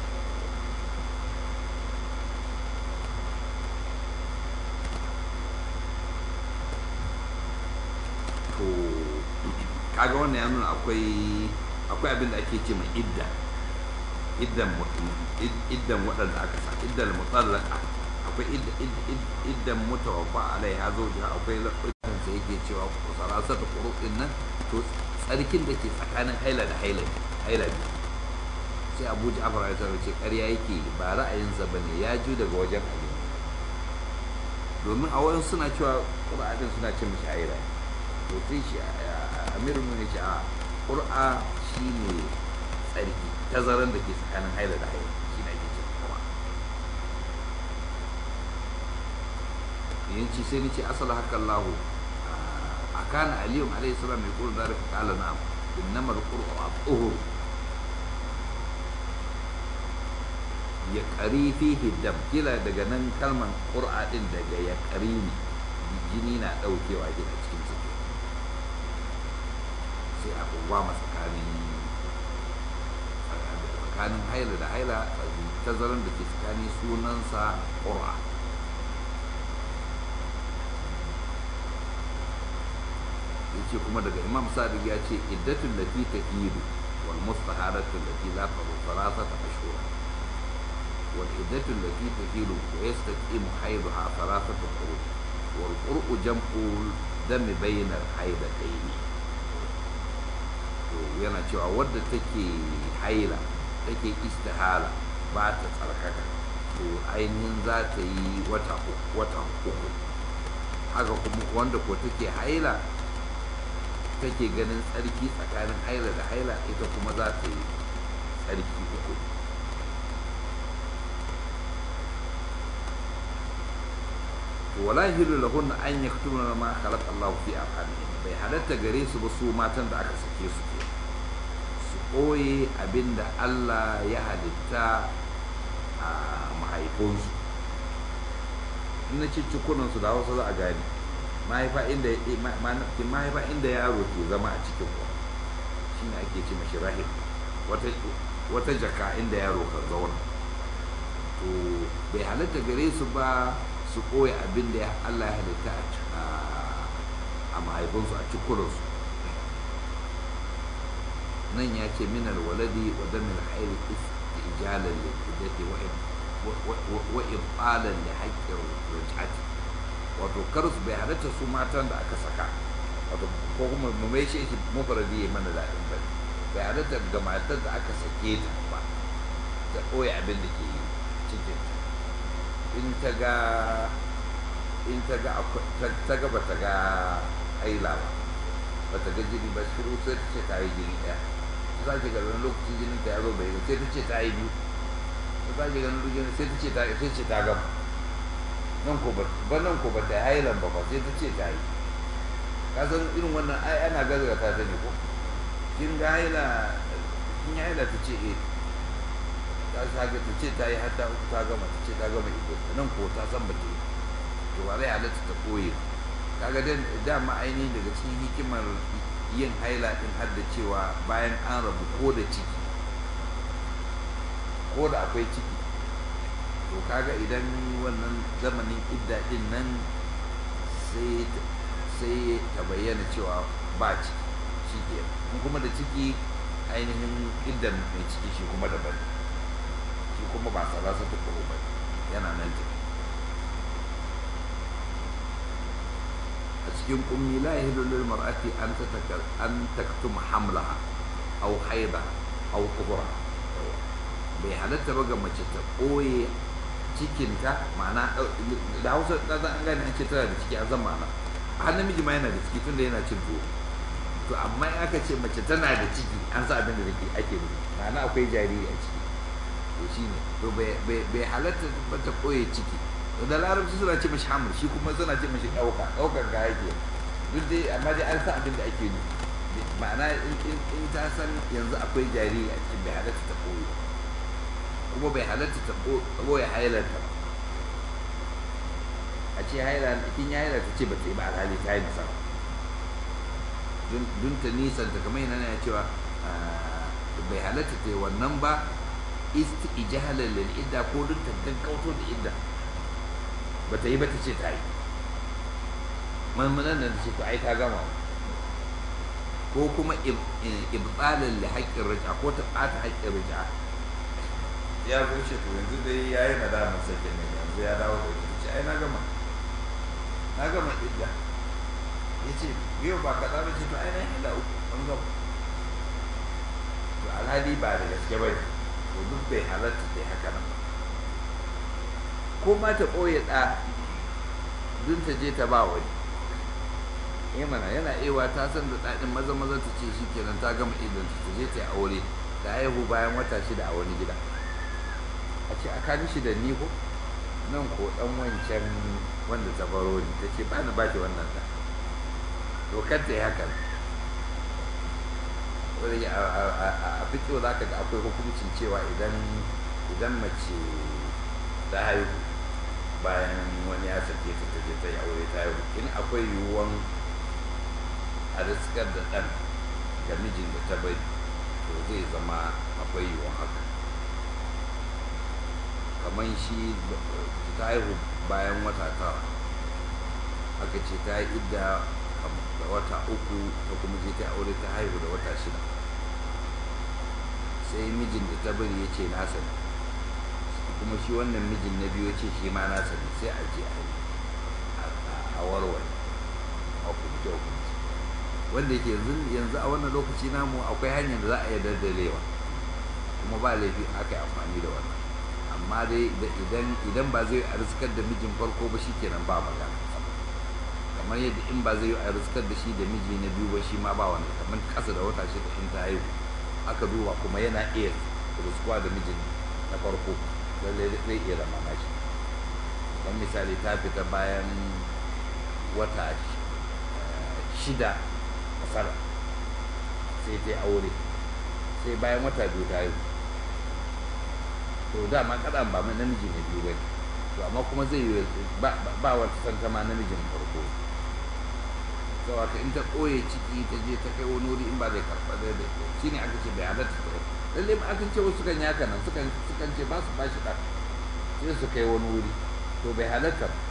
To kaga wannan ya nuna akwai abin da ake ce mai iddan waɗanda aka sa, iddan mutallaka, akwai iddan mutawaffa alaiha zawjiha, akwai lakwatan sa yake cewa ko sarasata qur'in nan to tsarkin da ke tsakanin haila da haila biyu. Sai Abu Ja'far ya ce ƙarya yake, ba ra'ayinsa bane, ya ju daga wajen Ali, domin a wurin suna cewa qur'anin suna ce mishi haila, to sai shi Amirul Mu'minin ya ce a qur'a shine tsarki, tazaran da ke tsakanin haila da haila shi ne ake ce kuma. Yanci sai ni ce asala haka Allahu a kana Aliyu alaihi salam mai ƙuru da rika ƙala na innamar ƙuru a tsohur ya ƙari fi hiddam, kila daga nan kalman ƙura ɗin daga ya ƙari ne, jini na ɗaukewa gina cikin ciki, sai a gwama tsakanin haila da haila, tazaran da ke tsakanin sunansa ƙura. ya ce kuma daga Imam Sadiq ya ce iddatun lati tahidu wal mustaharatu lati la farasata ashhur wal iddatu lati tahidu wa yastaqimu haiduha farasata qur'u wal qur'u jam'u dam bayna al haidatayn. to yana cewa wadda take haila take istihala ba ta tsarkaka to ainihin za ta yi wata uku. Haka kuma wanda ko take haila take ganin tsarki tsakanin haila da haila ita kuma za ta yi tsarki uku. to wala hilu lahunna an yaktumuna ma khalaqa Allahu fi arhamihin, bai halatta gare su ba su matan da aka sake su ke su ɓoye abinda Allah ya halitta a mahaifinsu. in na ce cikunansu da Hausa za a gane mahaifa inda yaro ke zama a cikin kuwa shi ne ake ce mashi rahim, wata jaka inda yaro kan zauna. to bai halatta gare su ba su ɓoye abin da Allah ya halitta a mahaifinsu a cikunansu. nan ya ce minar waladi wa damil hairi istijalan liddati wa ibtalan li haqqir raj'ati, wato kar su bai halatta su matan da aka saka, wato ko kuma mu mai shi mufaradi mana daɗin bane, bai halatta ga matar da aka sake ta ba ta ɓoye abin da ke cikin ta. in ta ga bata ga haila ba, bata ga jini ba, shiru sai ta ce ta yi jini ɗaya, ta sake ganin lokacin jinin ta ya zo bai sai ta ce ta yi biyu, ta sake ganin lokacin sai ta ce ta gama. nan ko ba ta hailan ba sai ta ce ta yi. ka san irin wannan ai ana gazgata ta ne ko kin ga haila, kin yi haila ta ce ta sake ta ce ta yi har ta gama, ta ce ta gama ido, nan ko ta san ba ta yi, to ba zai halatta ta koye. kaga dama ainihin daga cikin hikimar yin haila din har da cewa bayan an rabu ko da ciki ko da akwai ciki, to kaga idan wannan zamanin idda din nan sai ta bayyana cewa ba ciki shi ke, kuma da ciki ainihin iddan mai ciki shi kuma daban, shi kuma ba salasa ta kuro ba, yana nan tafi. a cikin ummi la yahilu lil mar'ati an taktum hamlaha aw haida aw kubra, bai halatta ba ga mace ta ɓoye cikinta, ma'ana da Hausa da an gane an ce tana da ciki a zan ma'ana har namiji ma yana da ciki tunda yana cin tuwo. to amma in aka ce mace tana da ciki an sa abin da ake nufi, ma'ana akwai jariri a ciki, to shine to bai halatta ba ta ɓoye ciki. da larabci suna ce mashi hamur, shi kuma suna ce mashi ɗaukar ga yake duk dai, amma dai an san abin da ake nufi, ma'ana in ta san yanzu akwai jariri a cikin bai halatta ta ɓoye, kuma bai halatta ta ɓoye hailarta ba. a ce kin yi hailar ta ce ba ta yi ba alhali ta yi nasara, dun ta nisanta kamar yana ya cewa bai halatta ta yi wannan ba istijahalar lil idda, ko dun ta gaggauto da idda ba ta yi ba ta ce ta yi, manmanan da ta ce to ai ta gama, ko kuma ibtalan li haqqir raj'a, ko ta ɓata haƙƙin raj'a, ya wuce to yanzu dai ya yi nadamar sakin ne, yanzu ya dawo da ita ce ai na gama idda, ya ce yau ba kaza ba ce to ai na yi da uku an gama, to alhali ba da gaske ba ne, to duk bai halatta ta yi haka nan ba. ko ma ta ɓoye ɗa don ta je ta ba wani, mana yana ewa ta san da ɗaɗin maza ta ce shi kenan ta gama idan ta je ta yi aure, ta haihu bayan wata 6 a wani gida, a ce a kani shi da ni ko nan ko ɗan wancan wanda ta baro ni, ta ce ba ni ba shi wannan ɗan, to kar ta yi haka. a fito za ka ga akwai hukuncin cewa idan mace ta haihu bayan wani ya sake ta je ta yi aure ta haihu, in akwai yiwuwan a riskar da ɗan ga mijin da ta bari, to zai zama akwai yiwuwan haka. kamar shi ta haihu bayan wata 9, aka ce ta yi idda da wata 3, ta kuma je ta aure ta haihu da wata 6, sai mijin da ta bari ya ce nasa ne, kuma shi wannan mijin na biyu ya ce shi ma nasa ne, sai a je a warware a hukunce. wanda yake yanzu a wannan lokaci namu akwai hanyar da za a iya daddalewa kuma ba laifi aka yi amfani da wannan, amma dai idan ba zai a riskar da mijin farko ba shi kenan ba magana, kamar yadda in ba zai a riskar da shi da miji na biyu ba shi ma ba wani, kamar kasa da wata shida in ta haihu aka duba kuma yana iya riskuwa da mijin na farko lallai zai iya zama nashi. don misali ta fita bayan wata shida a sana sai ta yi aure, sai bayan wata biyu ta haihu, to dama kaɗan ba mai namiji ne biyu ba, to amma kuma zai yi ba wata tantama namijin farko, sau haka in ta ɓoye ciki ta je ta kai wani wuri in ba zai karɓa da shi ne aka ce bai halatta ta lallai ma aka ce wasu kan yaka nan sukan ce ba su bashi ɗan sai su kai wani wuri, to bai halatta ba,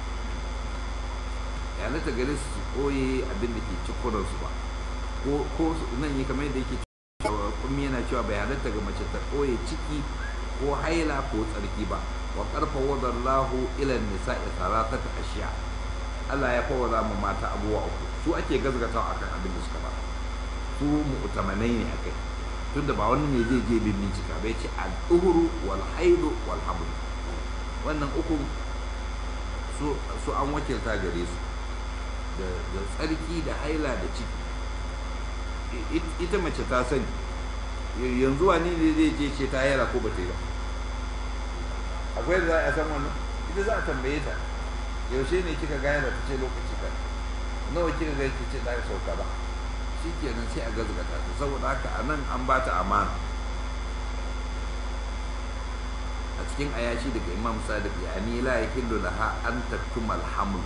ya halatta gare su ɓoye abin da ke cikunansu ba, ko nan yi kamar yadda yake kuma yana cewa bai halatta ga mace ta ɓoye ciki ko haila ko tsarki ba. wa ƙarfa wadallahu ilan nisa'i salatata ashiya, Allah ya fawara mu mata abubuwa uku, su ake gazgatawa akan abin da suka ba, su mu'tamanai ne akai, tunda ba wani ne zai je bin bincika bai ce al-uhuru wal haidu wal habl, wannan uku su an wakilta gare su da tsarki da haila da ciki. Ita mace ta sani yanzu wani ne zai je ce ta haila ko ba ta yi ba, akwai da za a san wannan, ita za a tambaye ta yaushe ne kika gaya da ta ce lokaci ka nawa kika ga ki ce ta sauka ba, shikenan sai a gazgata ta, saboda haka a nan an ba ta amana. a cikin ayashi daga Imam Sadiq ya ni la yahillu laha an taktumal haml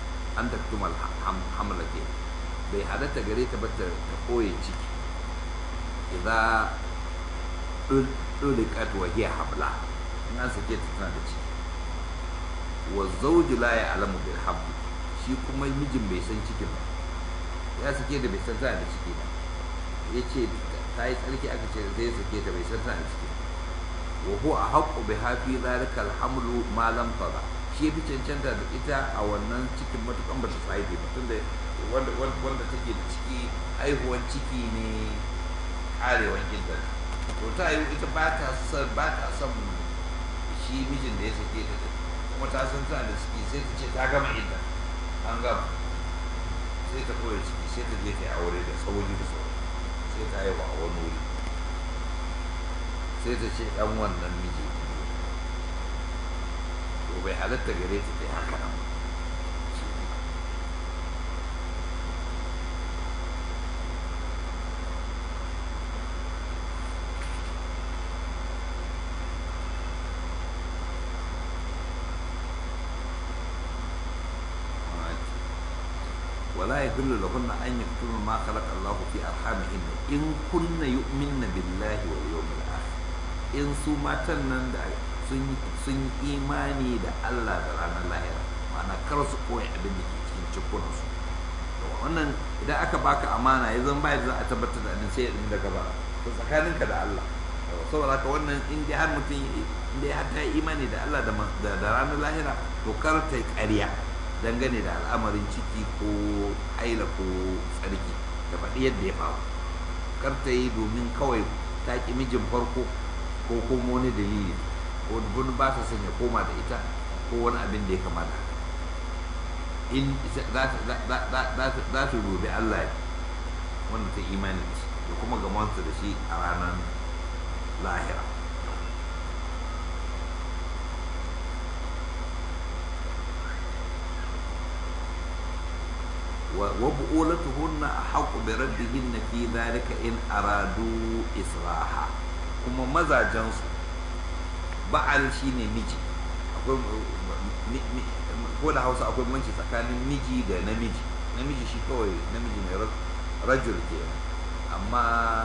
ke bai halatta gare ta ba ta koye ciki idza dulikat wa hiya habla, in an sake ta tana da ciki, wa zawju la ya'lamu bil habl, shi kuma mijin bai san cikin ba, ya sake da bai san tana da ciki ba, yace ta yi tsarki aka ce zai sake ta bai san tana da ciki, wa huwa ahqqu biha fi dhalika al hamlu ma lam tada, shi yafi cancanta da ita a wannan cikin matukan ba ta haife ba, tunda wanda take da ciki haihuwan ciki ne karewan idda, to ta yi ita ba ta son shi mijin da ya sake ta kuma ta san tana da ciki, sai ta ce ta gama idda an gama, sai ta koya ciki sai ta je ta yi aure da sauri da sauri, sai ta haihu a wani wuri, sai ta ce dan wannan miji, to bai halatta gare ta ta yi haka nan. ولا يحل لهن أن يكتمن ما خلق الله في أرحامهن إن كن يؤمن بالله واليوم الآخر إن su matan nan da sun imani da Allah da ranar lahira, ma'ana kar su koyi abin da ke cikin cikunansu. Wannan idan aka baka amana ya zan bayar za a tabbatar da sai ya daga ba to tsakaninka da Allah, saboda haka wannan in dai har mutum in dai har ta yi imani da Allah da ranar lahira, to kar ta yi ƙarya dangane da al'amarin ciki ko haila ko tsarki, da faɗi yadda ya faru, kar ta yi domin kawai ta ƙi mijin farko ko kuma wani dalili ko wani ba ta son ya koma da ita ko wani abin da ya kamata, in za ta dubi Allah wanda ta imani da shi da kuma gamonsa da shi a ranar lahira. وبؤولتهن أحق بردهن في ذلك إن أرادوا إصلاحا, kuma mazajensu ba'al shine miji, ko da Hausa akwai banci tsakanin miji da namiji shi kawai namiji mai rajul ke, amma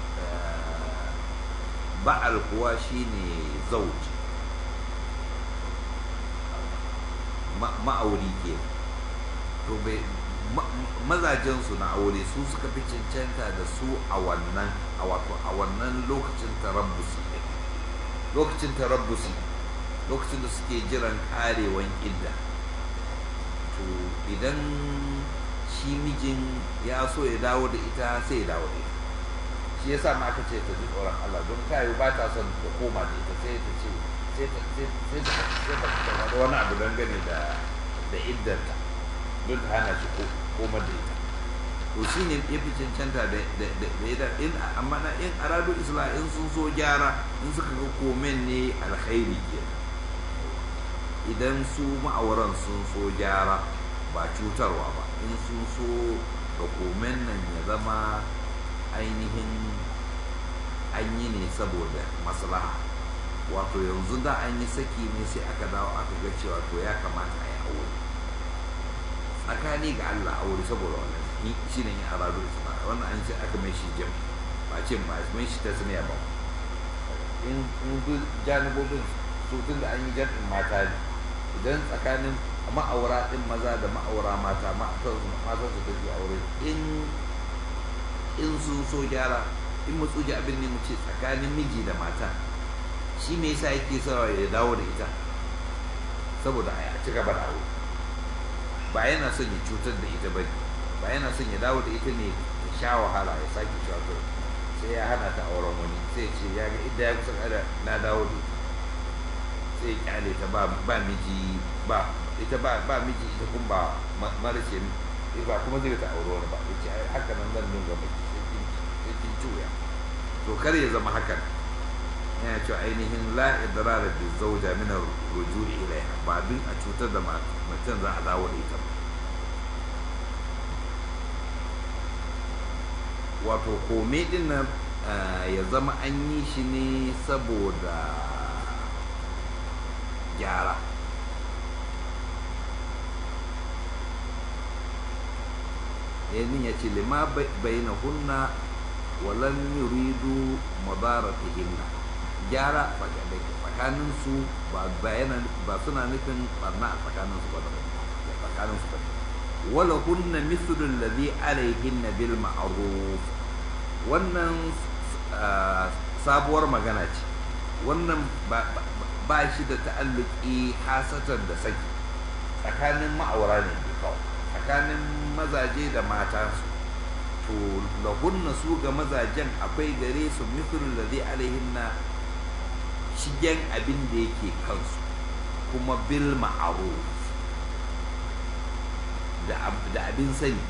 ba'al kuwa shine zauj ma'auri ke, to bai mazajensu na aure su suka fi cancanta da su a wannan lokacin tarabbusi lokacin da suke jiran karewan idda. To idan shi mijin ya so ya dawo da ita sai ya dawo da ita. Shi yasa ma aka ce ta ji tsoron Allah, don ta yi ba ta son ta koma da ita, sai ta ce sai ta faɗi wani abu dangane da iddarta don ta hana shi koma da ita. To shi ne ya fi cancanta da amma in aradu isla in sun so gyara, in suka ga komen ne alkhairi ke, idan su ma'auran sun so gyara ba cutarwa ba, in sun so ga komen nan ya zama ainihin an yi ne saboda maslaha, wato yanzu da an yi saki ne sai aka dawo aka ga cewa to ya kamata a yi aure tsakani ga Allah, aure saboda wannan shi ne yin aradu isma. Wannan an ce aka mai shi jam, ba ce ba mai shi tasniya ba. In duk janibobin su tun da an yi jam'in mata ne, idan tsakanin ma'aura din maza da ma'aura mata matan su tafi aure, in sun so gyara, in mu tsuji abin ne mu ce tsakanin miji da mata, shi me yasa yake sawa ya dawo da ita saboda a ci gaba da aure, ba yana son ya cutar da ita bane, ba yana son ya dawo da ita ne ya sha wahala ya sake cewa sai ya hana ta auren wani, sai ce ya ga idda ya kusa kada na dawo da ita, sai ya kyale ta ba miji ba ita ba miji, ita kun ba marace ba kuma zai ta aure wani ba, ya ce haka nan zan dinga miki sai kin juya. To kar ya zama hakan, yana cewa ainihin la idrara bi zawja min ar-ruju'i ilayha, ba bin a cutar da macen za a dawo da ita ba. Wato kome din nan ya zama an yi shi ne saboda gyara. Yanin ya ce lima bayna hunna walam yuridu madaratihinna, gyara tsakanin su ba suna nufin barna a tsakanin su ba da tsakanin su ba. Wala hunna mithlu alladhi alayhinna bil ma'ruf, wannan sabuwar magana ce, wannan ba shi da ta'alluki hasatan da saki, tsakanin ma'aura ne kawai, tsakanin mazaje da matansu. To lahunna su ga mazajen akwai gare su mithlu alladhi alayhinna, shigen abin da yake kansu, kuma bil ma'ruf da abin sani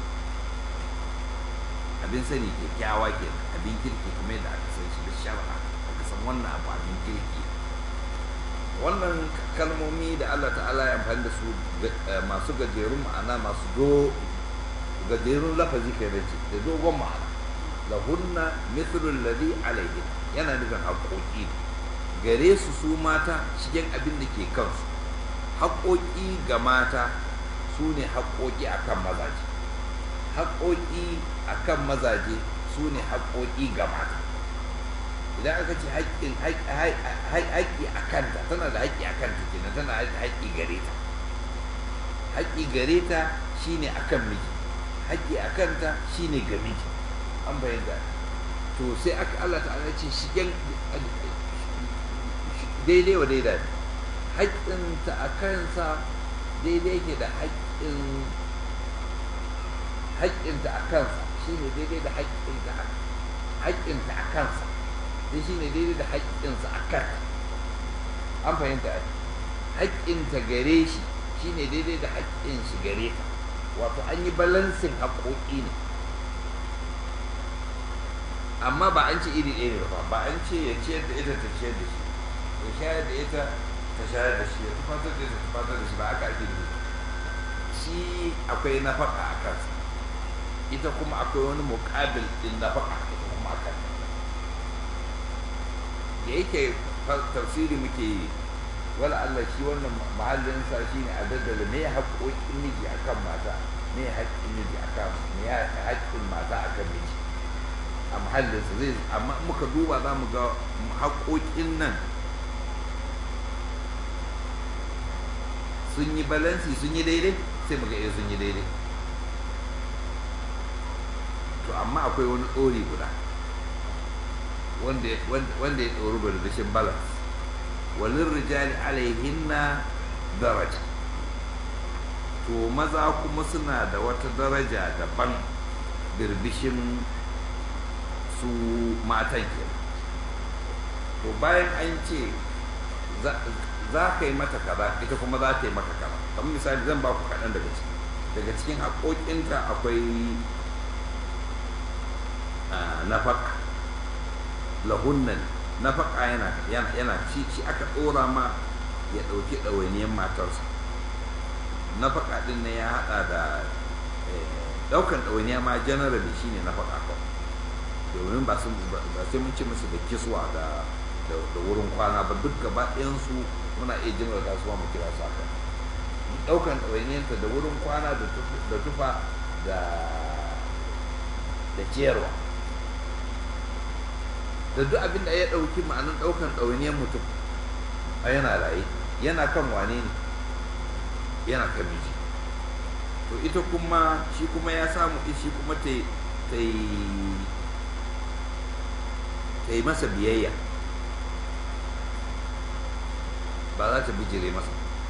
kyakkyawa ke, abin kirki kuma yadda aka san shi da shar'a, aka san wannan abu abin kirki. Wannan kalmomi da Allah ta'ala ya amfani da su masu gajerun ma'ana, masu gajerun lafazi kai da dogon ma'ana. Lahunna mithlu alladhi alayhi, yana nufin haƙoƙi gare su mata, shigen abin da ke kansu. Haƙoƙi ga mata su ne haƙoƙi akan mazaje, haƙoƙi akan mazaje su ne haƙoƙi ga mata. Idan aka ce haƙƙi a kanta, tana da haƙƙi a kanta kenan, tana da haƙƙi gare ta. Haƙƙi gare ta shine akan miji, haƙƙi a kanta shine ga miji. An bayyana. To sai Allah ta'ala ce shigen daidai wa daidai, haƙƙinta a kansa daidai ke da haƙƙinta a kansa, shi ne daidai da haƙƙinta a kansa, sai shi ne daidai da haƙƙinsa a kanta. An fahimta, haƙƙinta gare shi shi ne daidai da haƙƙin shi gare ta, wato an yi balansin haƙoƙi ne, amma ba an ce iri ɗaya ne ba an ce ya ciyar da ita ta ciyar da shi, ya shayar da ita ta shayar da shi, ya tufatar da ita ta tufatar da shi, ba aka ake da shi. Akwai nafaka a kansa, ita kuma akwai wani muƙabil ɗin nafaka ita kuma a kanta. Da yake tafsiri muke yi, wala Allah shi wannan mahallinsa shi ne a daddala me haƙoƙin miji a kan mata, me haƙƙin miji a kan, me haƙƙin mata a kan miji a mahallinsa zai. Amma muka duba za mu ga haƙoƙin nan sun yi balansi, sun yi daidai, sai mu ga sun yi daidai. To amma akwai wani ɗori guda wanda ya ɗori ba da rashin balance. walin rijali alaihinna daraja, to maza kuma suna da wata daraja daban birbishin su matan ke. To bayan an ce za ka yi mata kaza ita kuma za ta yi maka kaza, kamar misali zan ba ku kaɗan daga cikin haƙoƙinta akwai nafaka lahunnan. Nafaka yana ci aka ɗora ma ya ɗauki ɗawainiyar matarsa. Nafaka ɗin ne ya haɗa da ɗaukan ɗawainiya ma generally shine nafaka kawai, domin ba sai mun ce musu da kiswa da wurin kwana ba, duk gaba ɗayansu muna iya jimar kasuwa mu kira su haka. Ɗaukan ɗawainiyarta da wurin kwana da tufa da ciyarwa da duk abin da ya ɗauki ma'anin ɗaukan ɗawainiyar mutum a yana raye, yana kan wane ne, yana kan miji. To ita kuma shi kuma ya samu shi kuma ta yi masa biyayya, ba za ta bijire masa.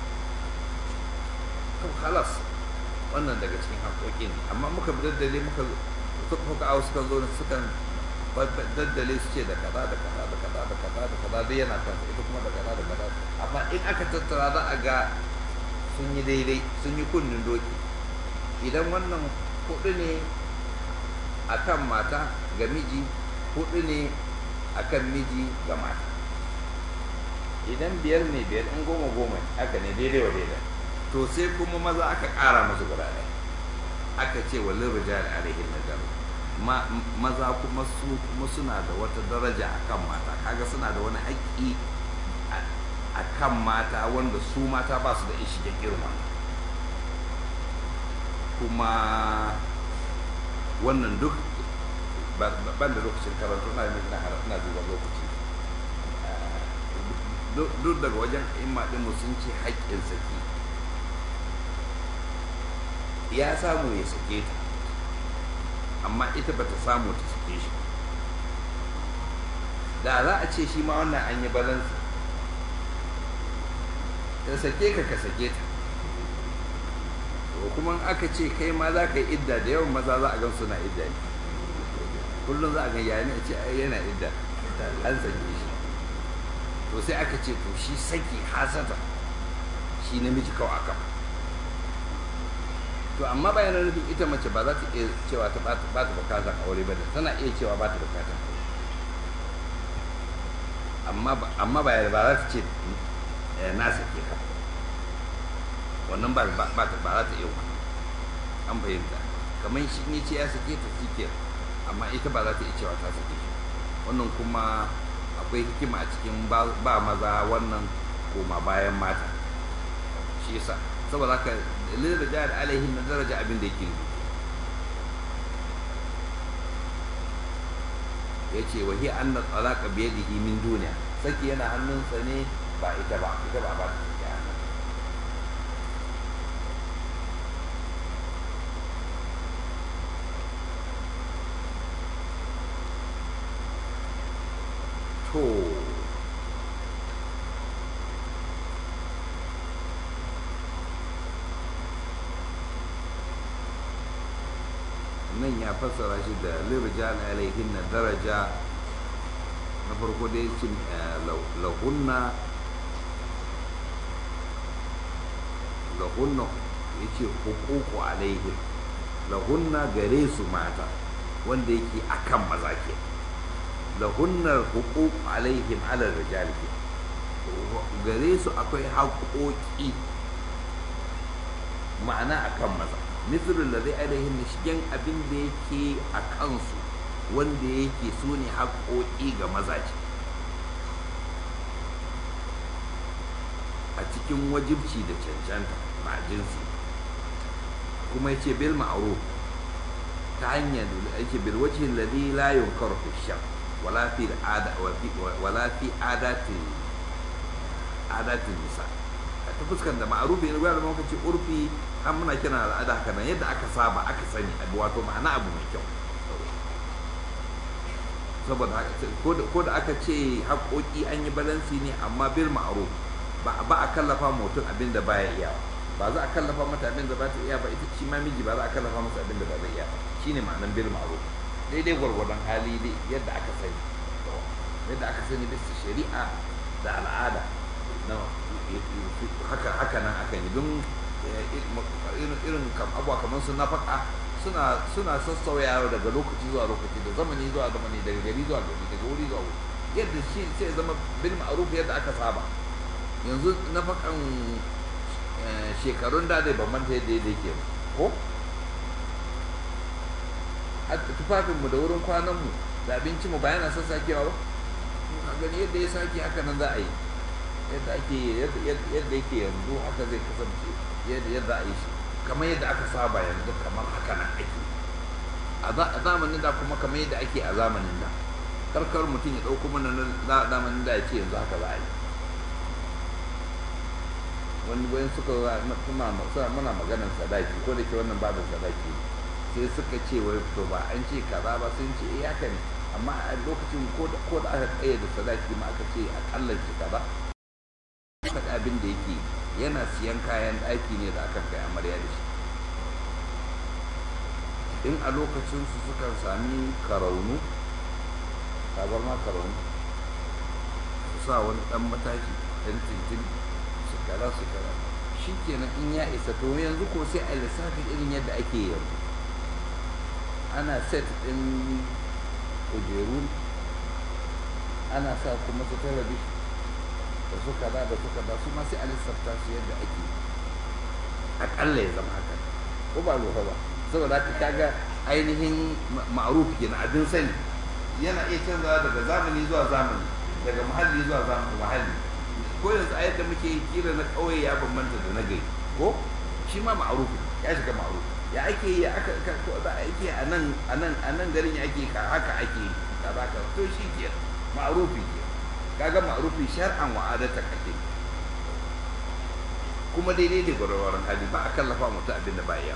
To halas wannan daga cikin haƙoƙi ne, amma muka daddale muka suka zo sukan daddale su ce da kaza da kaza da kaza da kaza da kaza dai yana kansa, ita kuma da kaza da kaza. Amma in aka tattara za a ga sun yi daidai, sun yi kunnen doki. Idan wannan hudu ne akan mata ga miji, hudu ne akan miji ga mata. Idan biyar ne biyar, in goma haka ne daidai wa daidai. To sai kuma maza aka ƙara musu guda ɗaya, aka ce walin rijal alaihin nazar. Maza kuma suna da wata daraja akan mata, kaga suna da wani haƙƙi akan mata wanda su mata ba su da ishi da girma. Kuma wannan duk ban da lokacin karatu na duba lokaci, duk daga wajen imma ɗin sun ce haƙƙin saki ya samu ya sake ta, amma ita bata samu ta sake shi. Da za a ce shi ma wannan an yi balansa, ta sake ka sake ta, to kuma aka ce kai ma za ka yi idda, da yawan maza za a gan suna idda ne, kullum za a gan yayin a ce yana idda an sake shi. To sai aka ce to shi saki hasata shi namiji kawai aka. To amma bayan nufin ita mace ba za ta iya cewa ta ba ta bukatar aure ba, da tana iya cewa ba ta bukatar aure, amma ba za ta ce na sake ka, wannan ba za ta iya wani. An fahimta, kamar shi ne ce ya sake ta sike, amma ita ba za ta iya cewa ta sake shi. Wannan kuma akwai hikima a cikin ba maza wannan koma bayan mata. Shi yasa saboda haka lirrijal alaihin na daraja abin da yake nufi. Yace wa hiya anna talaqa bi yadihi min duniya, saki yana hannunsa ne ba ita ba ta saki hannun. To nan ya fassara shi da lirrijal alaihin na daraja. Na farko dai cin lahunna ya ce hukuku alaihim, lahunna gare su mata wanda yake akan maza ke, lahunnar hukuku alaihim ala rijal ke, gare su akwai haƙoƙi ma'ana akan maza, misalin da zai alaihin da shigen abin da yake a kansu wanda yake su ne haƙoƙi ga mazaje a cikin wajibci da cancanta ma jinsi. Kuma ya ce bil ma'ruf, ta hanyar da yake bil wajhin ladhi la yunkaru fi shar wala fi adatin nisa, ta fuskar da ma'rufi ne gwada maka ce urfi an muna kira al'ada haka nan yadda aka saba aka sani abu, wato ma'ana abu mai kyau. Saboda ko da aka ce haƙoƙi an yi balansi ne, amma bil ma'ruf ba a kallafa mutum abin da baya iyawa. ba za a kallafa mata abin da ba ta iya ba, ita shi ma miji ba za a kallafa masa abin da ba zai iya ba. Shine ma'anar bil ma'ruf, daidai gwargwadon hali dai yadda aka sani, yadda aka sani bisa shari'a da al'ada na haka nan aka yi. Don irin abuwa kamar su nafaka suna sassauyawa daga lokaci zuwa lokaci, da zamani zuwa zamani, daga gari zuwa gari, daga wuri zuwa wuri, yadda shi sai zama bil ma'ruf yadda aka saba. Yanzu nafakan shekarun da zai bambanta yadda yake ko a tufafinmu da wurin kwananmu da abincinmu ba yana sassakewa ba, a gani yadda ya sake haka nan za a yi, yadda yake yanzu haka zai kasance, yadda a yi shi kamar yadda aka saba yanzu, kamar haka nan ake a zamanin da, kuma kamar yadda ake a zamanin da. Karkar mutum ya ɗauko mana na zamanin da ya ce yanzu haka za a yi. Wani bayan suka muna maganar sadaki, ko da ke wannan babin sadaki, sai suka ce wai to ba an ce kaza ba, sun ce eh haka ne, amma a lokacin ko da aka kayyade sadaki ma aka ce akalla shi kaza. Faɗi abin da yake yana siyan kayan ɗaki ne da aka kai amarya da shi. In a lokacin su sukan sami karaunu, tabarma karaunu, su sa wani ɗan mataki ɗan tintin su kaza shi kenan. In ya isa to yanzu ko sai a lissafi irin yadda ake yanzu, ana set ɗin kujeru, ana sa kuma su talabishin da su kaza da su kaza, su ma sai a lissafta su yadda ake akalla ya zama haka, ko ba lura ba. Saboda haka kaga ainihin ma'ruf kenan, abin sani yana iya canzawa daga zamani zuwa zamani, daga muhalli zuwa muhalli. Ko yanzu a yadda muke kira na ƙauye ya bambanta da na gari, ko shi ma ma'ruf ya shiga ma'ruf. Ya ake yi aka ake a nan garin ya ake haka ake kaza ka, to shi ke ma'rufi ke. Kaga ma'rufi shar'an wa adatan ake, kuma daidai da gwargwaron hali, ba a kallafa mutum abin da ba ya.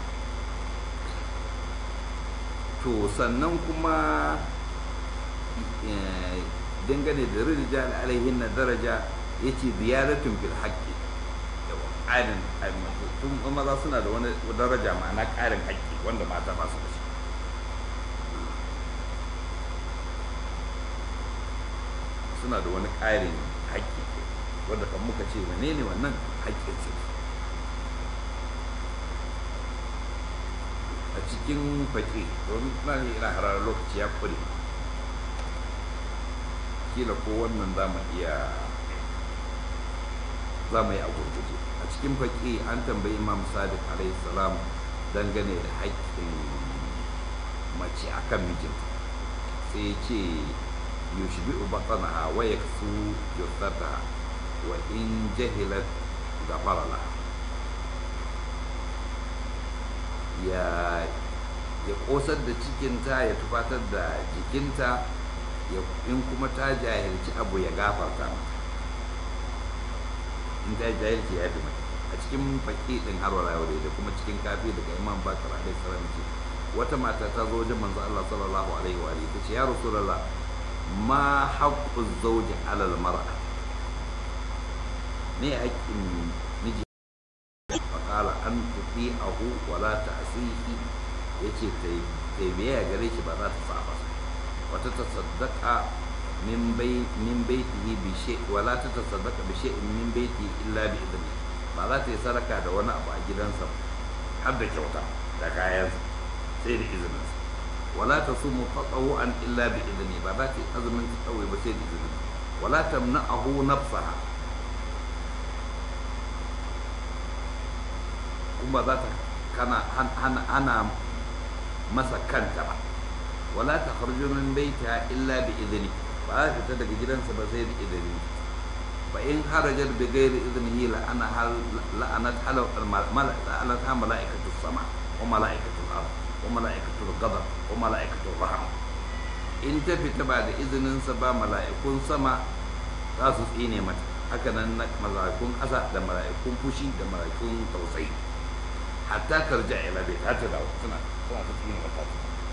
To sannan kuma dangane da rijal alaihin na daraja, yace ziyaratun bil haqqi, ƙarin tun maza suna da wani daraja, ma'ana ƙarin haƙƙi wanda mata ba su da shi. Suna da wani ƙarin haƙƙi wanda kan muka ce menene wannan haƙƙin su. A cikin faƙi, domin na ne ina harar lokaci ya kure, kila ko wannan za mu yi a gurguje. A cikin faƙi an tambayi Imam Sadiq alaihi salam dangane da haƙƙin mace akan mijinta, sai ya ce yushbi'u batnaha wa yaksu jussataha wa in jahilat ghafara laha. Ya ƙosar da cikinta, ya tufatar da jikinta, in kuma ta jahilci abu ya gafarta mata, in ta jahilci ya fi mata. A cikin faƙi ɗin har wala da kuma cikin kafi daga Imam Bakar alaihi salam ce wata mata ta zo wajen manzo Allah sallallahu alaihi wa alihi, ta ce ya Rasulullah, ma haqqu zawji ala al-mar'a, ne haƙƙin miji? Faqala an tuti'ahu wa la ta'sihi, yace ta biya gare shi ba za ta saba. Wata tasaddaqa min baitihi bi shay wa la tatasaddaqa bi shay'in min baitihi illa bi idnihi, ba za ta yi sadaka da wani abu a gidansa har da kyauta da kayansa sai da izininsa. Wala tasumu tatawu'an illa bi idni, ba za ta yi azumin tatawwi ba sai da izinin. Wala tamna'ahu nafsaha, kuma za ta hana masa kanta ba. Wala takhruju min baitiha illa bi idni, ba za ta fita daga gidansa ba sai da izini. Fa in harajat bi ghairi idnihi la'anat malaikatus sama wa malaikatul ard wa malaikatul ghadab wa malaikatul rahma. In ta fita ba da izininsa ba, mala'ikun sama za su tsine mata, haka nan mala'ikun ƙasa da mala'ikun fushi da mala'ikun tausayi, hatta tarja ila bai ta dawo suna ta tsine mata.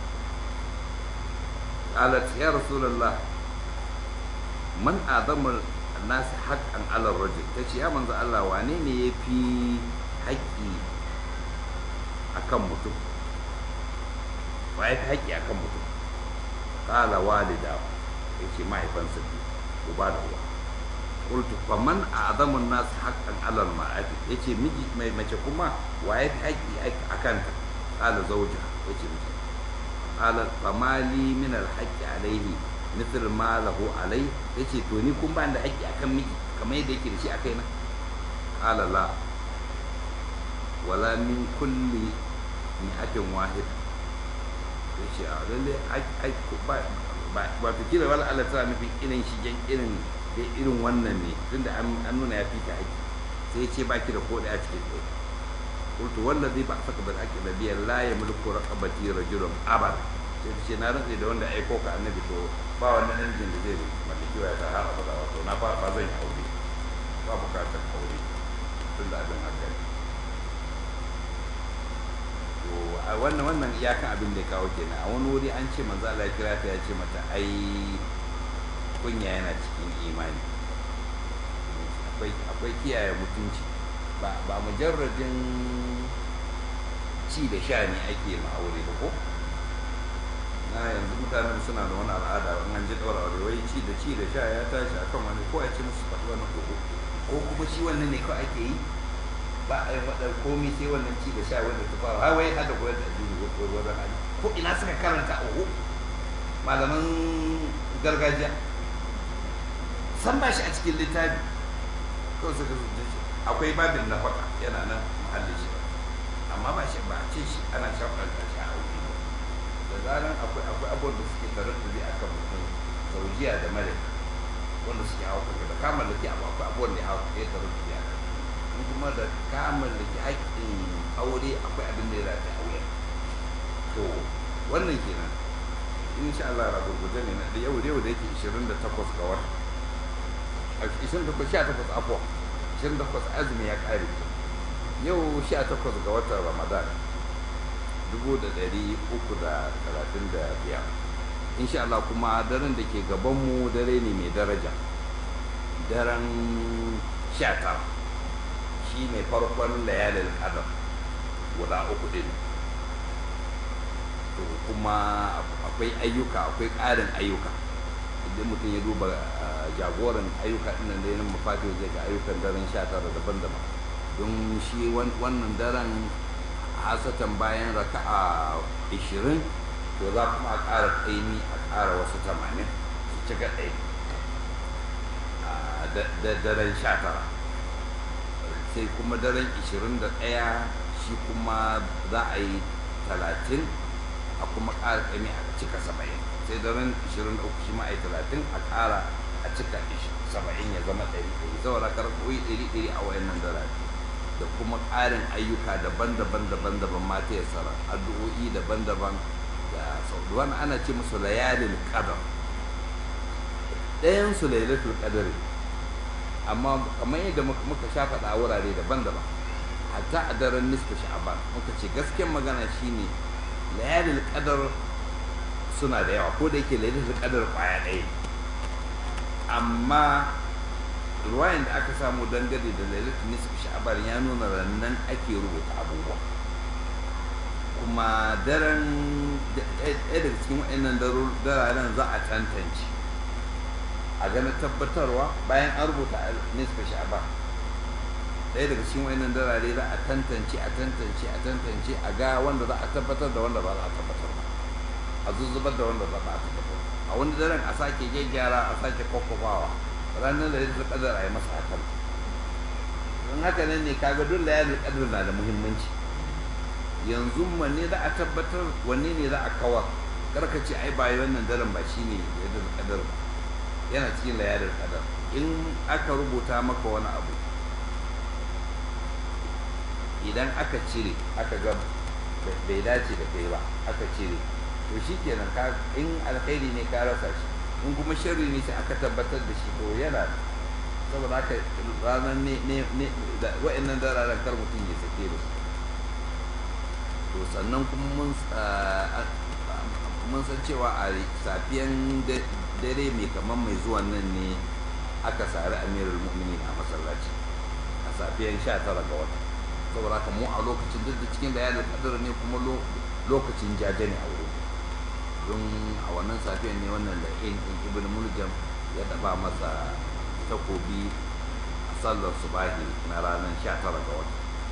qalat ya rasulullah man azamul nasi haqqan ala rajul, tace ya manzo Allah, wane ne yafi haƙƙi akan mutum waye fi haƙƙi akan mutum qala walida yace mahaifansa uba da uwa qultu faman a'zamun nas haqqan 'ala al-mar'ati yace miji mai mace kuma waye fi haƙƙi akan ta qala zawja yace miji qala famali min al-haqqi alayhi mithl ma lahu alai yace to ni kun ba da haƙƙi akan miji kamar yadda yake da shi akai na qala la wala min kulli mi'atin wahid yace a lalle ai ba ta kira wala Allah ta nufin irin shigen irin wannan ne tunda an nuna ya fita haƙƙi sai ya ce baki da kodai a cikin ɗaya qultu wallazi ba'athaka bil haqqi nabiyyan la yamliku raqabati rajulun abada sai ce na rantsa da wanda aiko ka annabi to ba wannan namijin da zai mallaki waya ta har abada wato na ba zan yi aure ba bukatar aure tunda abin haka ne to a wannan iyakan abin da ya kawo kenan a wani wuri an ce manzo Allah ya kira ta ya ce mata ai kunya yana cikin imani akwai kiyaye mutunci ba mujarradin ci da sha ne ake ma aure ba ko na yanzu mutanen suna da wani al'ada in an ji ɗaura aure wai ci da sha ya tashi akan wani ko a ce musu faɗi wani ko kuma shi wannan ne kawai ake yi ba a yi waɗar komi sai wannan ci da sha wanda ta fara har wai hada koyar da addini ko wurin hali ko ina suka karanta oho malaman gargajiya san ba shi a cikin littafi kawai suka zuci shi akwai babin na faɗa yana nan muhallin shi amma ba shi ba a ce shi ana shafanta shi a aure da zaran akwai abubuwan da suke tarattabi a kan mutum zaujiya da malik wanda suke hawa kanka da kamar da ke akwai abubuwan da ya hawa ya tarattabi a kan in kuma da kamar da ke haƙƙin aure akwai abin da ya rata a wuya to wannan kenan insha Allah ra gurgurde ne da yau da yake 28 ga wata 18 afwa 28 azumi ya kare yau 18 ga watan Ramadan 1335 insha Allah kuma daren da ke gabanmu dare ne mai daraja daren 19 shi ne farkon layalin qadar guda uku din to kuma akwai ayyuka akwai ƙarin ayyuka idan mutum ya duba jagoran ayyuka ɗin da yanin mafatiyo zai ga ayyukan daren 19 daban-daban don shi wannan daren hasatan bayan raka'a 20 to za kuma a ƙara ƙaimi a ƙara wasu 80 su cika ɗaya da daren 19 sai kuma daren 21 shi kuma za a yi 30 a kuma ƙara ƙaimi a cika 70 sai daren 23 shi ma a yi 30 a ƙara a cika 70 ya zama 100 saboda karɓoyi 100 a wayannan dare da kuma ƙarin ayyuka daban-daban mata ya tsara addu'o'i daban-daban da sau wani ana ce musu layalin qadar ɗayan su lailatul qadari amma kamar yadda muka sha faɗa a wurare daban-daban hatta a daren nisfu sha'aban muka ce gaskiyar magana shine layalin qadar suna da yawa ko da yake lailatul qadar kwaya ɗaya amma ruwayan da aka samu dangane da lailatul nisfu sha'ban ya nuna rannan ake rubuta abubuwa kuma daren ɗaya daga cikin waɗannan dararen za a tantance a ganin tabbatarwa bayan an rubuta nisfu sha'ban ɗaya daga cikin waɗannan darare za a tantance a ga wanda za a tabbatar da wanda ba za a tabbatar ba a zuzzubar da wanda ba za a tabbatar a wani daren a sake gyaggyara a sake kwakwafawa ranar da yadda kadar a yi masa hakan don haka nan ne kaga duk layalin kadar na da muhimmanci yanzu wanne za a tabbatar wanne ne za a kawar karka ce ai ba wannan daren ba shine yadda kadar ba yana cikin layalin kadar in aka rubuta maka wani abu idan aka cire aka ga bai dace da kai ba aka cire to shikenan ka in alkhairi ne ka rasa shi in kuma sharri ne sai aka tabbatar da shi to yana saboda haka ranar ne wa'annan dararen kar mutum ya sake da su to sannan kuma mun san cewa a safiyan dare mai kamar mai zuwan nan ne aka sari amirul mu'minin a masallaci a safiyan 19 ga wata saboda haka mu a lokacin duk da cikin layalin qadr ne kuma lokacin jaje ne a wurin don a wannan safiyar ne wannan da ibn muljam ya daba masa takobi a sallar subahi na ranar 19 ga wata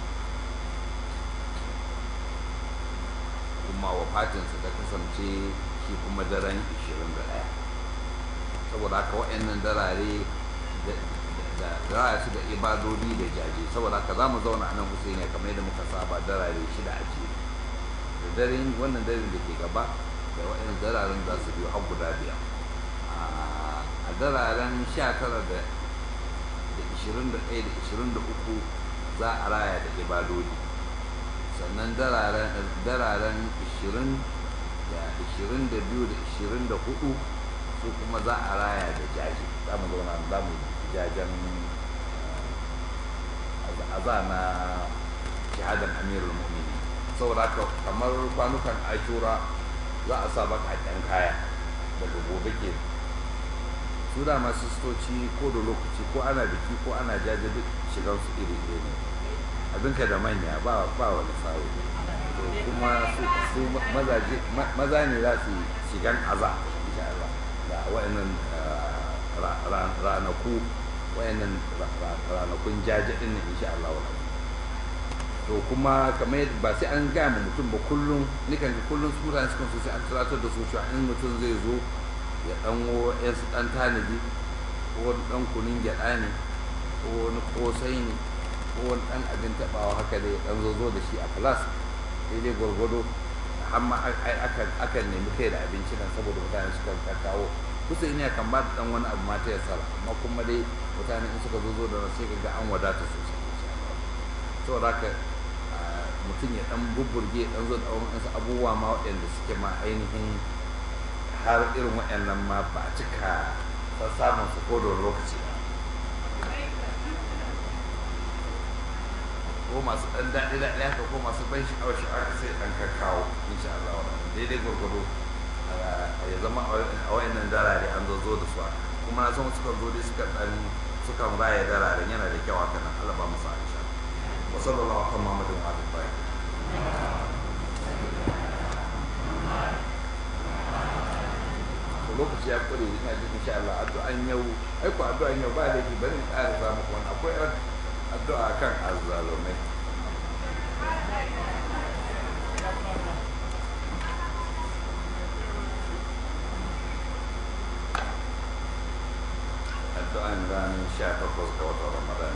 kuma wafatinsa ta kasance shi kuma daren 21 saboda haka waɗannan darare da raya su da ibadodi da jaje saboda haka za mu zauna a nan Husaini kamar yadda muka saba darare 6 a ce da daren wannan daren da ke gaba da waɗannan dararen za su biyo har guda biyar a dararen 19 da 21 da 23 za a raya da ibadodi sannan dararen 20 da 22 da 24 su kuma za a raya da jaji za mu zauna za mu jajen azana shahadan amirul mu'minin saboda haka kamar kwanukan ashura za a sa baƙaƙen kaya daga gobe ke su da masu stoci ko da lokaci ko ana biki ko ana jaje duk shigar su iri ɗaya ne abinka da manya ba wani sawo kuma su maza ne za su shigan aza insha Allah da wayannan ranaku wayannan ranakun jaje din nan insha Allah to kuma kamar ba sai an gaya ma mutum ba kullum nikan ga kullum su mutane sukan so sai an tunatar da su cewa in mutum zai zo ya ɗanwo yansu ɗan tanadi ko wani ɗan kunun gyaɗa ne ko wani ƙosai ne ko wani ɗan abin taɓawa haka da ya ɗan zo da shi a filas daidai gwargwado amma akan nemi kai da abinci nan saboda mutane suka kawo kusa ina kan ba da ɗan wani abu mata ya sara amma kuma dai mutane in suka zo da sai ga an wadata sosai saboda haka mutum ya ɗan bubburge ɗan zo da wasu abubuwa ma waɗanda suke ma ainihin har irin waɗannan ma ba a cika samun su ko da lokaci ko masu ɗan daɗi haka ko masu ban sha'awar sai ɗan kakkawo insha Allah daidai gwargwado ya zama a wayannan darare an zo da su kuma na san suka zo dai sukan raya dararen yana da kyau haka nan Allah ba musu aisha wa sallallahu alaihi Muhammadin wa alihi lokaci ya kure ina jin insha Allah addu'an yau addu'an yau ba da ki bari in ƙara samu kuma akwai addu'a kan azzalumai addu'an ranar 18 ga watan Ramadan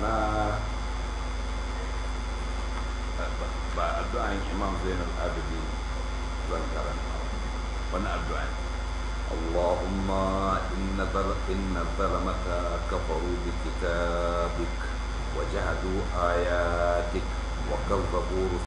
ba addu'an Imam Zainul Abidin zan karanta wani addu'a اللهم إن الظلمة كفروا بكتابك وجحدوا آياتك وكذبوا